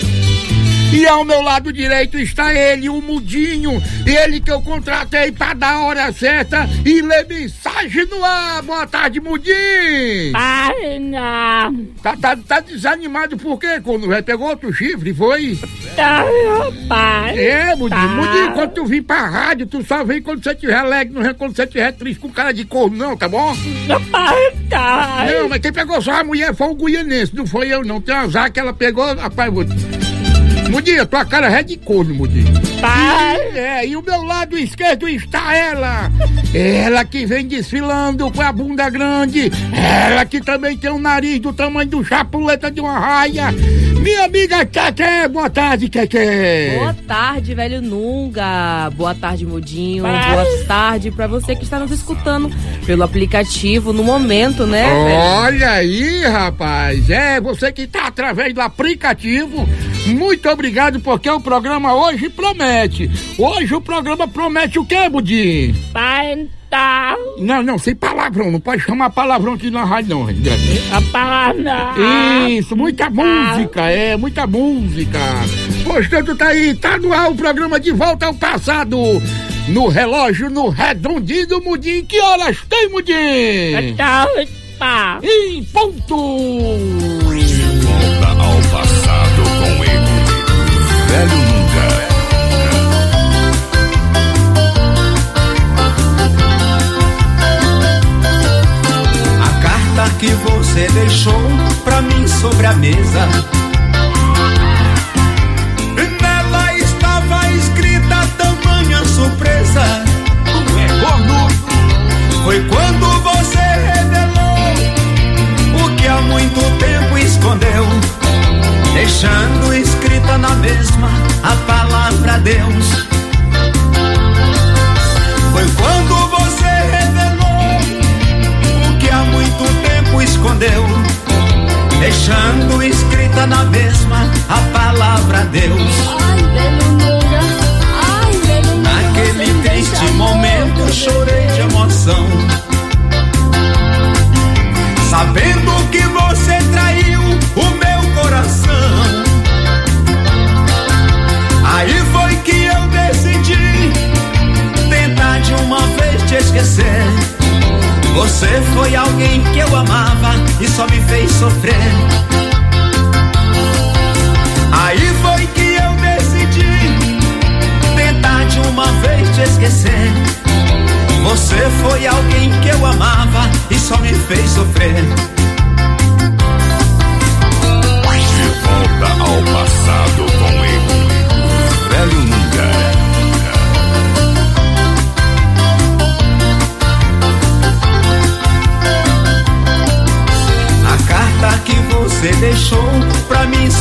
E ao meu lado direito está ele, o Mudinho, ele que eu contratei pra dar a hora certa e ler mensagem no ar. Boa tarde, Mudinho. Pai, não. Tá, tá, tá desanimado por quê? Quando já pegou outro chifre, foi? Tá, meu pai. É, Mudinho, tá. Mudinho, quando tu vir pra rádio, tu só vem quando você estiver alegre, não vem quando você estiver triste com cara de corno, não, tá bom? Meu pai, tá. Não, mas quem pegou só a mulher foi o guianense, não foi eu não. Tem um azar que ela pegou, rapaz, Mudinho, tua cara é de corno, Mudinho. Pai! E, é, e o meu lado esquerdo está ela. Ela que vem desfilando com a bunda grande. Ela que também tem um nariz do tamanho do chapuleta de uma raia. Minha amiga Keké, boa tarde, Keké. Boa tarde, Velho Nunca. Boa tarde, Mudinho. Pai. Boa tarde pra você que está nos escutando pelo aplicativo no momento, né? Olha aí, rapaz. É, você que tá através do aplicativo. Muito obrigado, porque o programa hoje promete. Hoje o programa promete o quê, Budinho? Pai, tá. Não, não, sem palavrão. Não pode chamar palavrão aqui na rádio, não. A palavra. Isso, muita tá. música, é, muita música. Portanto, tá aí, tá no ar o programa De Volta ao Passado. No relógio, no redondinho do Mudinho. Que horas tem, Mudinho? Tá, tá. Em ponto. De volta ao passado com ele. Velho Nunca. A carta que você deixou pra mim sobre a mesa, nela estava escrita tamanha surpresa. Tu é corno. Foi quando você revelou o que há muito tempo escondeu, deixando escrita na mesma a palavra Deus. Foi quando você revelou o que há muito tempo escondeu, deixando escrita na mesma a palavra Deus. Naquele triste momento chorei de emoção, sabendo que você traiu o meu coração. Aí foi que eu decidi tentar de uma vez te esquecer. Você foi alguém que eu amava e só me fez sofrer. Aí foi que eu decidi tentar de uma vez te esquecer. Você foi alguém que eu amava e só me fez sofrer. De volta ao passado com ele, Velho Nunca. A carta que você deixou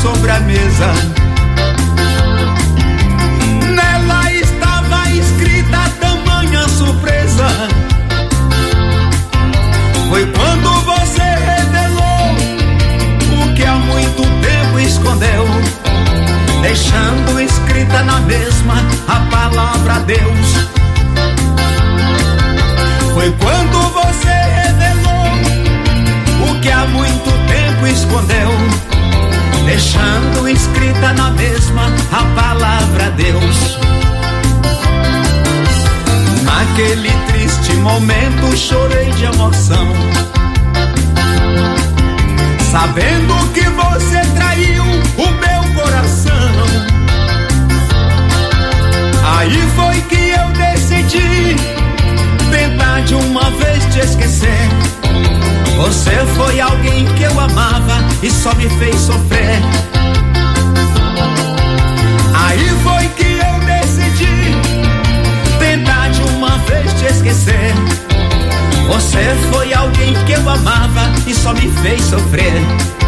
sobre a mesa. Nela estava escrita tamanha surpresa. Foi quando você revelou o que há muito tempo escondeu, deixando escrita na mesma a palavra Deus. Foi quando você revelou o que há muito tempo escondeu, deixando escrita na mesma a palavra Deus. Naquele triste momento chorei de emoção, sabendo que você traiu o meu coração. Aí foi que eu decidi tentar de uma vez te esquecer. Você foi alguém que eu amava e só me fez sofrer. Aí foi que eu decidi tentar de uma vez te esquecer. Você foi alguém que eu amava e só me fez sofrer.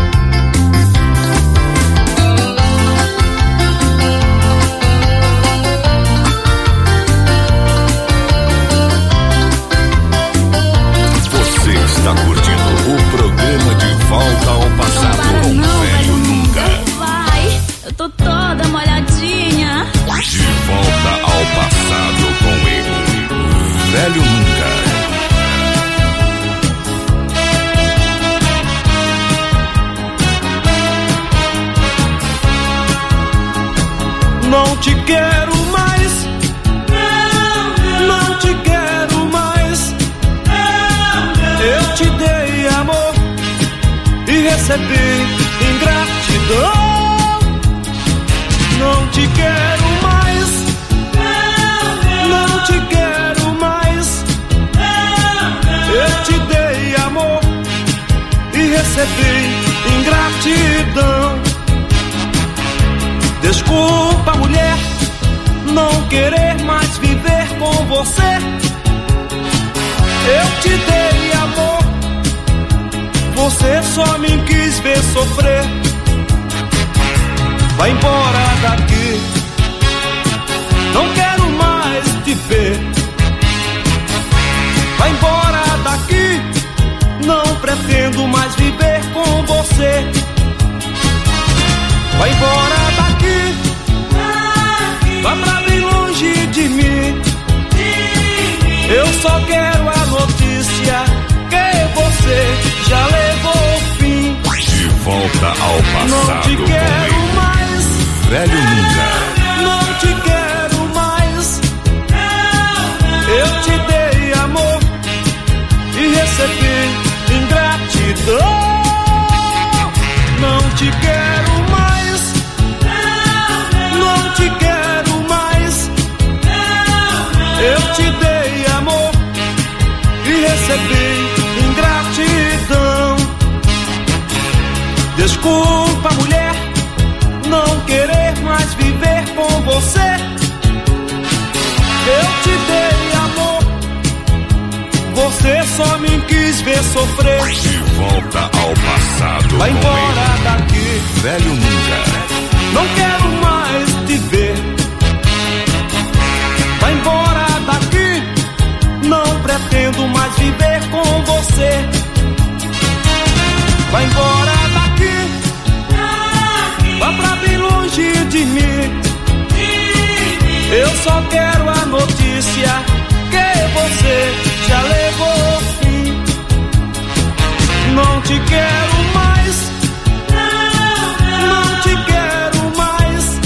Você está curtindo o programa De Volta ao Passado com não, Velho Nunca. Vai, eu tô toda molhadinha. De volta ao passado com ele, Velho Nunca. Não te quero mais, não, não, não te quero mais. Não, não. Eu te dei amor e recebi ingratidão. Não te quero mais, não, não, não te quero mais. Não, não. Eu te dei amor e recebi ingratidão. Desculpa, mulher, não querer mais viver com você. Eu te dei amor, você só me quis ver sofrer. Vai embora daqui, não quero mais te ver. Vai embora daqui, não pretendo mais viver com você. Vai embora daqui, vá pra bem longe de mim. Eu só quero a notícia que você já levou o fim. De volta ao passado. Não te quero com mais, Velho Nunca. não te quero mais. Eu te dei amor e recebi ingratidão. Não te quero mais, não te quero mais. Eu te dei amor e recebi ingratidão. Desculpa, mulher, não querer mais viver com você. Eu te dei amor, você só me quis ver sofrer. De volta ao passado. Vai embora daqui, Velho Nunca. não quero mais te ver. Vai embora daqui, não pretendo mais viver com você. Vai embora daqui, vá pra bem longe de mim. Eu só quero a notícia que você já levou o fim. Não te quero mais, não te quero mais.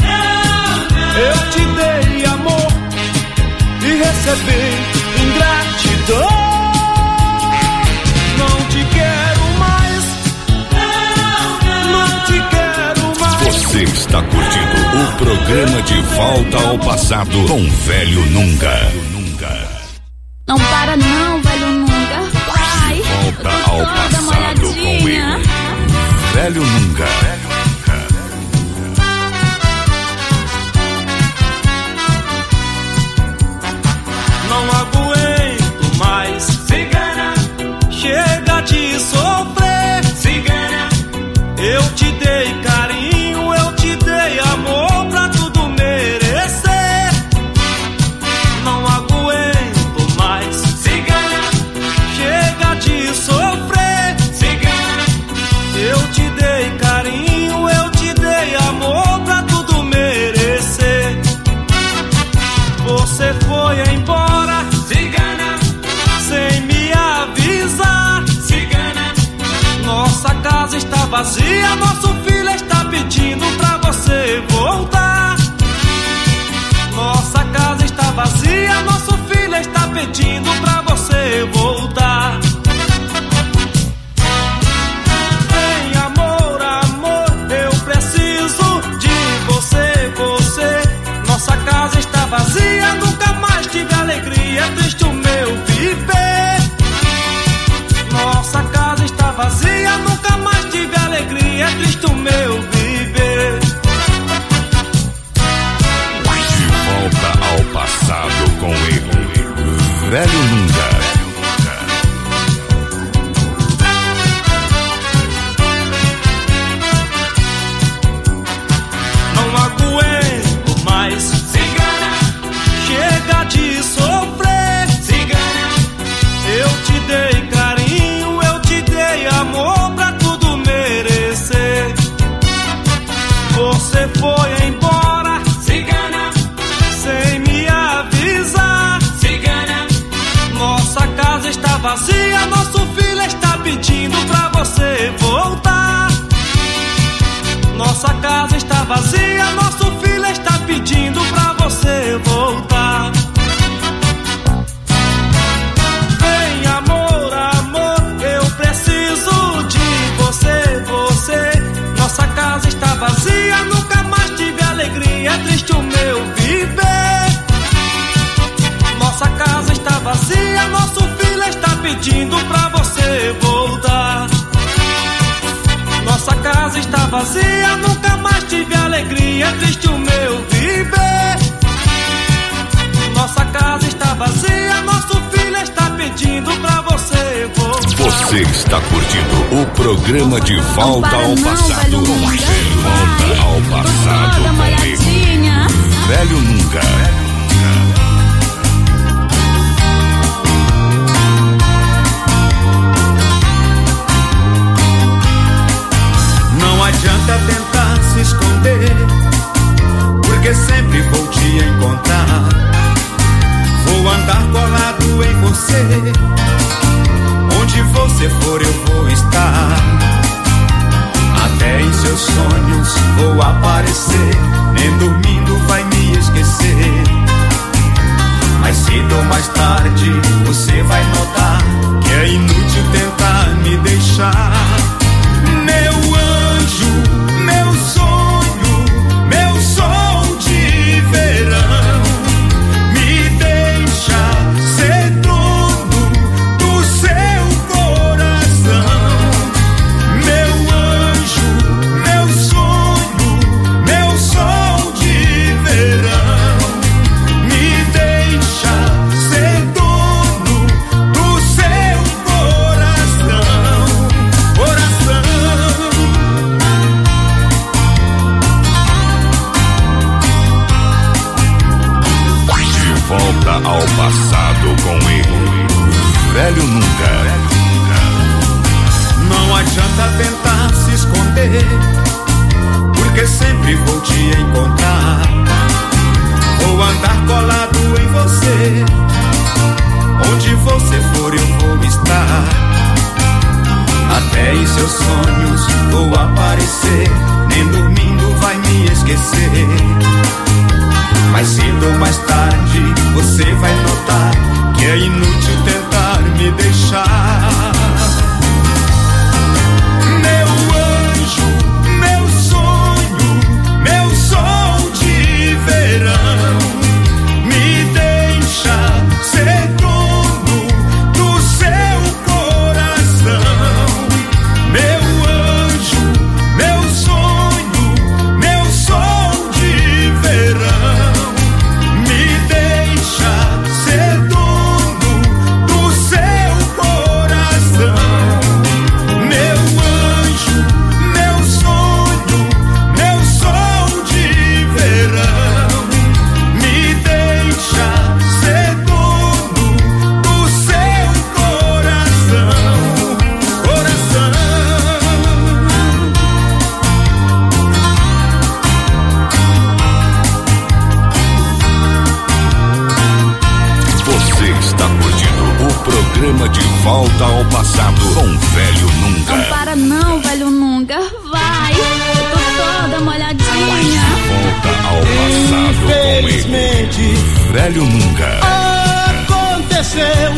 Eu te dei amor e recebi ingratidão. Não te quero mais, não te quero mais. Você está curtindo o programa De Volta ao Passado com Velho Nunca. Não para não, velho nunca. Vai, Volta eu tô ao toda passado com molhadinha. ele, Velho Nunca. Não aguento mais, cigana. Chega de sofrer, cigana. Eu te dei carinho Você foi embora, cigana, sem me avisar, cigana. Nossa casa está vazia, nosso filho está pedindo pra você voltar. Nossa casa está vazia, nosso filho está pedindo pra você voltar. Vem amor, amor, eu preciso de você, você. Nossa casa está vazia, nunca mais tive alegria, é triste o meu viver. Nossa casa está vazia, nunca mais tive alegria, é triste o meu viver. De volta ao passado com ele, Velho Lunga. Não aguento mais, cigana, chega de sofrer, cigana. Eu te dei carinho, eu te dei amor pra tudo merecer. Você foi embora, cigana, sem me avisar, cigana. Nossa casa está vazia, nosso filho está pedindo pra você voltar. Nossa casa está vazia, nosso filho está pedindo pra você voltar. Vem amor, amor, eu preciso de você, você. Nossa casa está vazia, nunca mais tive alegria, é triste o meu viver. Nossa casa está vazia, nosso filho está pedindo pra você voltar. Nossa casa está vazia, nunca mais tive alegria, é triste o meu viver. Nossa casa está vazia, nosso filho está pedindo pra você voltar. Você está curtindo o programa De Volta ao Passado com De Volta ao Passado com Velho Nunca. Não adianta tentar se esconder, porque sempre vou te encontrar. Vou andar colado em você, onde você for eu vou estar. Até em seus sonhos vou aparecer, nem dormindo vai me esquecer. Mais cedo ou mais tarde você vai notar que é inútil tentar me deixar. Meu anjo, meu sonho, meu sol de verão, me deixa ser dono do seu coração. Meu anjo, meu sonho, meu sol de verão, me deixa ser dono do seu coração. Coração. De volta ao passado com ele, Velho Nunca. Não adianta tentar se esconder, porque sempre vou te encontrar. Vou andar colado em você, onde você for eu vou estar. Até em seus sonhos vou aparecer, nem dormindo vai me esquecer. Mais cedo ou mais tarde você vai notar que é inútil tentar me deixar. Meu anjo, meu sonho, meu sol de verão, programa De Volta ao Passado com Velho Nunca. Não para não, velho nunca. Vai, eu tô toda molhadinha. Volta ao passado com ele. Velho Nunca. Aconteceu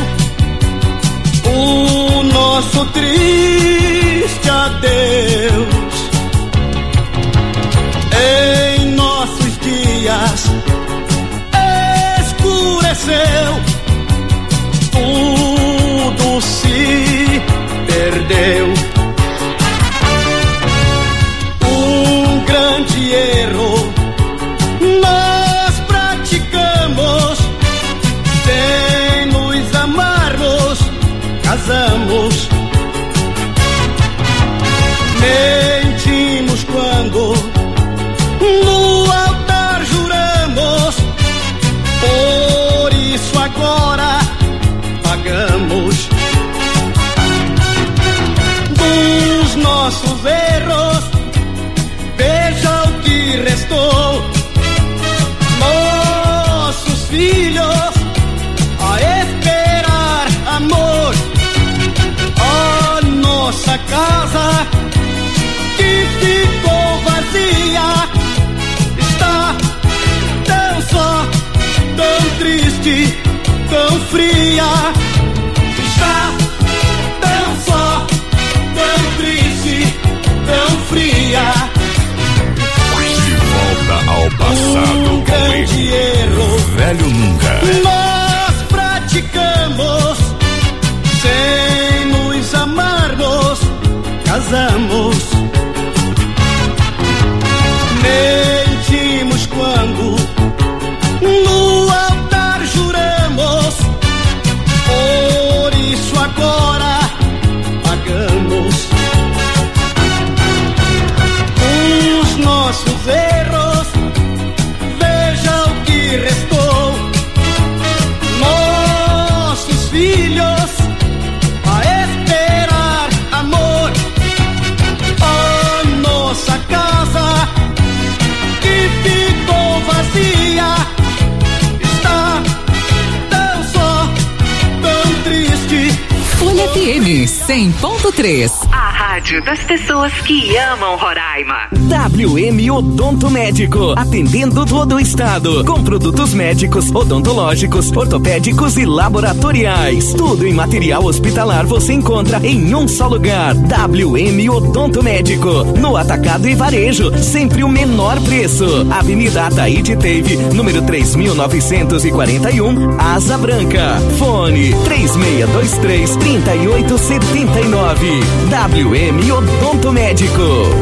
o nosso triste adeus. Em nossos dias escureceu, tudo se perdeu. Um grande erro nós praticamos, sem nos amarmos, casamos. Mentimos quando no altar juramos, por isso agora pagamos. Dos nossos erros, veja o que restou. Nossos filhos a esperar amor. A nossa casa que ficou vazia está tão só, tão triste, tão fria. Está tão só, tão triste, tão fria. De volta ao passado um com grande ele. erro Velho Nunca. nós praticamos, sem nos amarmos, casamos. Mentimos quando no altar juramos, por isso agora pagamos. Os nossos erros, veja o que restou. Nossos filhos a esperar amor. A nossa casa que ficou vazia está tão só, tão triste. Folha F M cem ponto três. A rádio das pessoas que amam Roraima. W M Odonto Médico, atendendo todo o estado, com produtos médicos, odontológicos, ortopédicos e laboratoriais. Tudo em material hospitalar você encontra em um só lugar. W M Odonto Médico, no atacado e varejo, sempre o menor preço. Avenida Ataíde Teve, número três mil novecentos e quarenta e um, Asa Branca. Fone três seis dois três, três oito sete nove. W M Odonto Médico.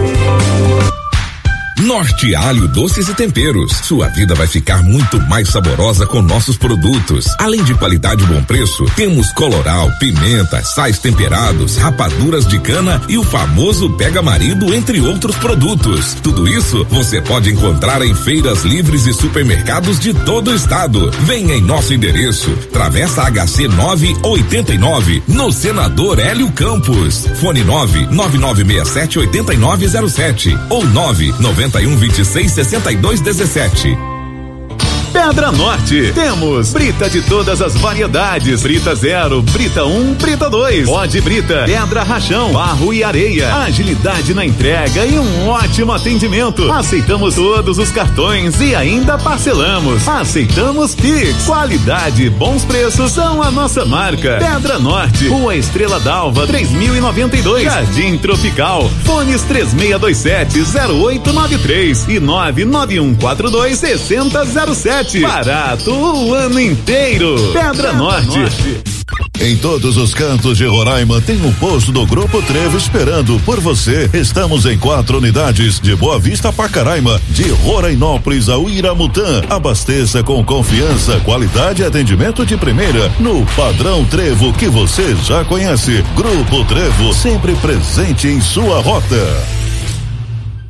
Norte Alho Doces e Temperos. Sua vida vai ficar muito mais saborosa com nossos produtos. Além de qualidade e bom preço, temos colorau, pimenta, sais temperados, rapaduras de cana e o famoso Pega Marido, entre outros produtos. Tudo isso você pode encontrar em feiras livres e supermercados de todo o estado. Venha em nosso endereço, Travessa H C nove oitenta e nove, no Senador Hélio Campos. Fone nove nove nove seis sete oito nove zero sete ou nove nove um vinte e seis sessenta e dois dezessete. Pedra Norte, temos brita de todas as variedades, brita zero, brita um, brita dois, pó de brita, pedra rachão, barro e areia, agilidade na entrega e um ótimo atendimento. Aceitamos todos os cartões e ainda parcelamos. Aceitamos Pix, qualidade e bons preços são a nossa marca. Pedra Norte, Rua Estrela d'Alva, três mil e noventa e dois, Jardim Tropical, fones três seis dois sete zero oito nove três e nove nove um quatro dois seis zero zero sete. Barato o ano inteiro. Pedra Norte. Em todos os cantos de Roraima tem um posto do Grupo Trevo esperando por você. Estamos em quatro unidades, de Boa Vista a Pacaraima, de Rorainópolis ao Iramutã. Abasteça com confiança, qualidade e atendimento de primeira no padrão Trevo que você já conhece. Grupo Trevo, sempre presente em sua rota.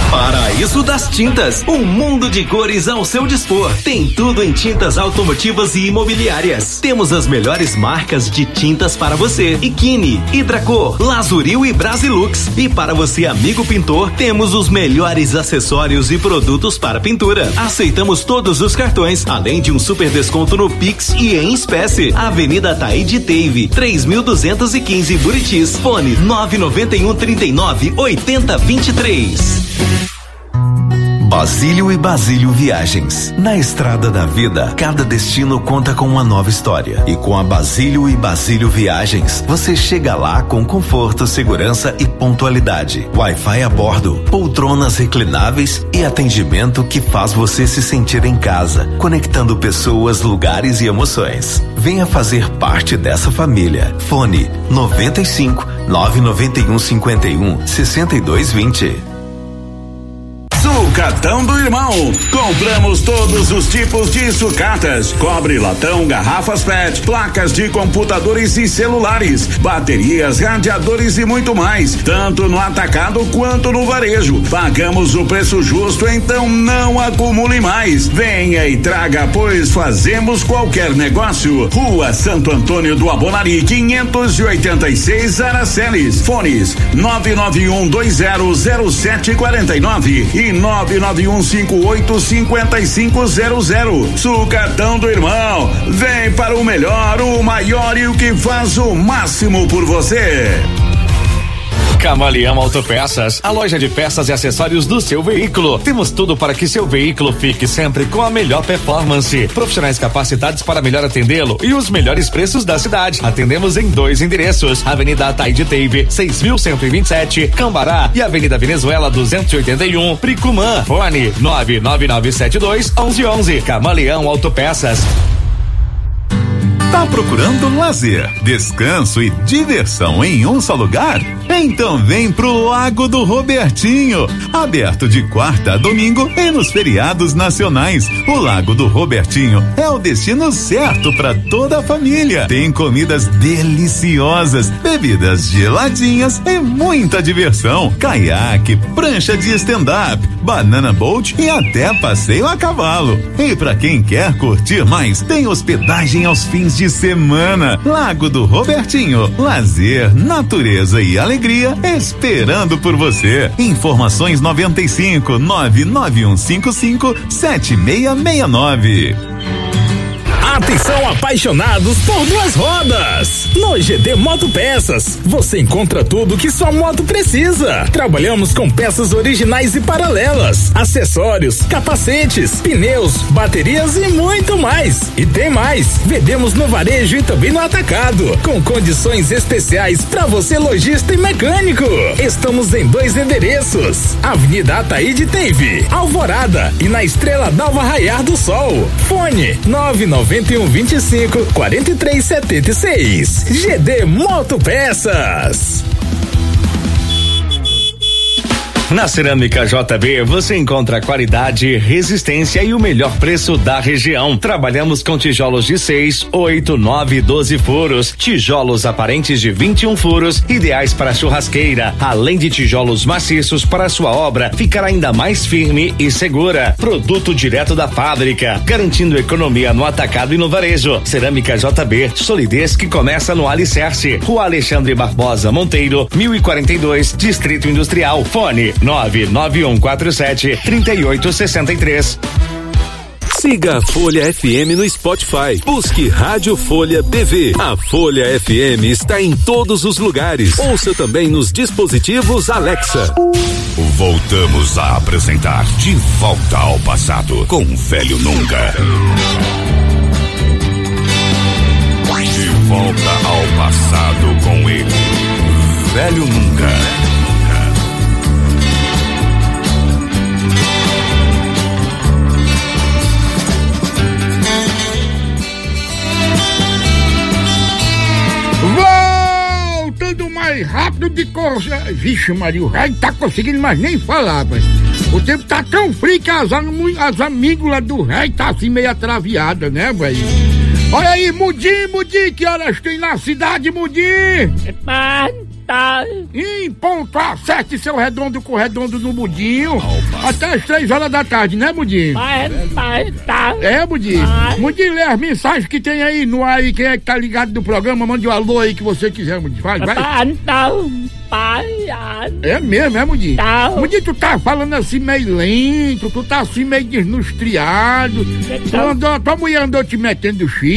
Paraíso das Tintas, um mundo de cores ao seu dispor. Tem tudo em tintas automotivas e imobiliárias. Temos as melhores marcas de tintas para você: Ikine, Hidracor, Lazuril e Brasilux. E para você, amigo pintor, temos os melhores acessórios e produtos para pintura. Aceitamos todos os cartões, além de um super desconto no Pix e em espécie. Avenida Taíde Teve, três mil duzentos e quinze, Buritis. Fone nove nove um, trinta e nove, oitenta, vinte e três. Basílio e Basílio Viagens. Na estrada da vida, cada destino conta com uma nova história. E com a Basílio e Basílio Viagens, você chega lá com conforto, segurança e pontualidade. Wi-Fi a bordo, poltronas reclináveis e atendimento que faz você se sentir em casa, conectando pessoas, lugares e emoções. Venha fazer parte dessa família. Fone noventa e cinco, nove nove um, cinquenta e um, sessenta e dois, vinte. Sucatão do Irmão. Compramos todos os tipos de sucatas: cobre, latão, garrafas P E T, placas de computadores e celulares, baterias, radiadores e muito mais, tanto no atacado quanto no varejo. Pagamos o preço justo, então não acumule mais. Venha e traga, pois fazemos qualquer negócio. Rua Santo Antônio do Abonari, quinhentos e oitenta e seis, Araceles. Fones nove nove um, dois zero, zero sete quatro nove e nove nove um, cinco oito, cinco cinco zero zero. Sucatão do Irmão, vem para o melhor, o maior e o que faz o máximo por você. Camaleão Autopeças, a loja de peças e acessórios do seu veículo. Temos tudo para que seu veículo fique sempre com a melhor performance. Profissionais capacitados para melhor atendê-lo e os melhores preços da cidade. Atendemos em dois endereços: Avenida Ataíde Teve, seis mil cento e vinte e sete, Cambará, e Avenida Venezuela duzentos e oitenta e um, Pricumã. Fone nove nove nove sete dois, onze onze. Camaleão Autopeças. Tá procurando lazer, descanso e diversão em um só lugar? Então vem pro Lago do Robertinho, aberto de quarta a domingo e nos feriados nacionais. O Lago do Robertinho é o destino certo para toda a família. Tem comidas deliciosas, bebidas geladinhas e muita diversão. Caiaque, prancha de stand-up, banana boat e até passeio a cavalo. E para quem quer curtir mais, tem hospedagem aos fins de semana. Lago do Robertinho, lazer, natureza e alegria esperando por você. Informações noventa e cinco, nove nove um cinco cinco, sete seis seis nove. Atenção, apaixonados por duas rodas! No G D Motopeças, você encontra tudo que sua moto precisa. Trabalhamos com peças originais e paralelas, acessórios, capacetes, pneus, baterias e muito mais. E tem mais! Vendemos no varejo e também no atacado, com condições especiais para você, lojista e mecânico. Estamos em dois endereços: Avenida Ataíde Teve, Alvorada, e na Estrela d'Alva Raiar do Sol. Fone nove nove um, vinte e cinco, quarenta e três, setenta e seis. G D Motopeças. Na Cerâmica J B você encontra qualidade, resistência e o melhor preço da região. Trabalhamos com tijolos de seis, oito, nove e doze furos, tijolos aparentes de vinte e um furos, ideais para churrasqueira, além de tijolos maciços para sua obra ficar ainda mais firme e segura. Produto direto da fábrica, garantindo economia no atacado e no varejo. Cerâmica J B, solidez que começa no alicerce. Rua Alexandre Barbosa Monteiro, mil e quarenta e dois, Distrito Industrial. Fone nove nove um quatro sete, três oito seis três. Siga a Folha F M no Spotify. Busque Rádio Folha T V. A Folha F M está em todos os lugares. Ouça também nos dispositivos Alexa. Voltamos a apresentar De Volta ao Passado com Velho Nunca. De volta ao passado com ele, Velho Nunca. Voltando mais rápido de coisa. Vixe, Maria, o velho tá conseguindo mais nem falar, velho. O tempo tá tão frio que as, as amígdalas do velho tá assim meio atraviadas, né, velho? Olha aí, Mudim, Mudim, que horas tem na cidade, Mudim? Epa, tá. Em ponto, acerte seu redondo com redondo no Mudinho. Até as três horas da tarde, né, Mudinho? Vai, vai, tá. É, Mudinho. Vai. Mudinho, lê as mensagens que tem aí no ar aí. Quem é que tá ligado no programa, mande um alô aí que você quiser, Mudinho. Vai, vai. Então, pai. É mesmo, é, Mudinho? Tá. Mudinho, tu tá falando assim meio lento, tu tá assim meio desnutriado. Tu andou, tua mulher andou te metendo chifre.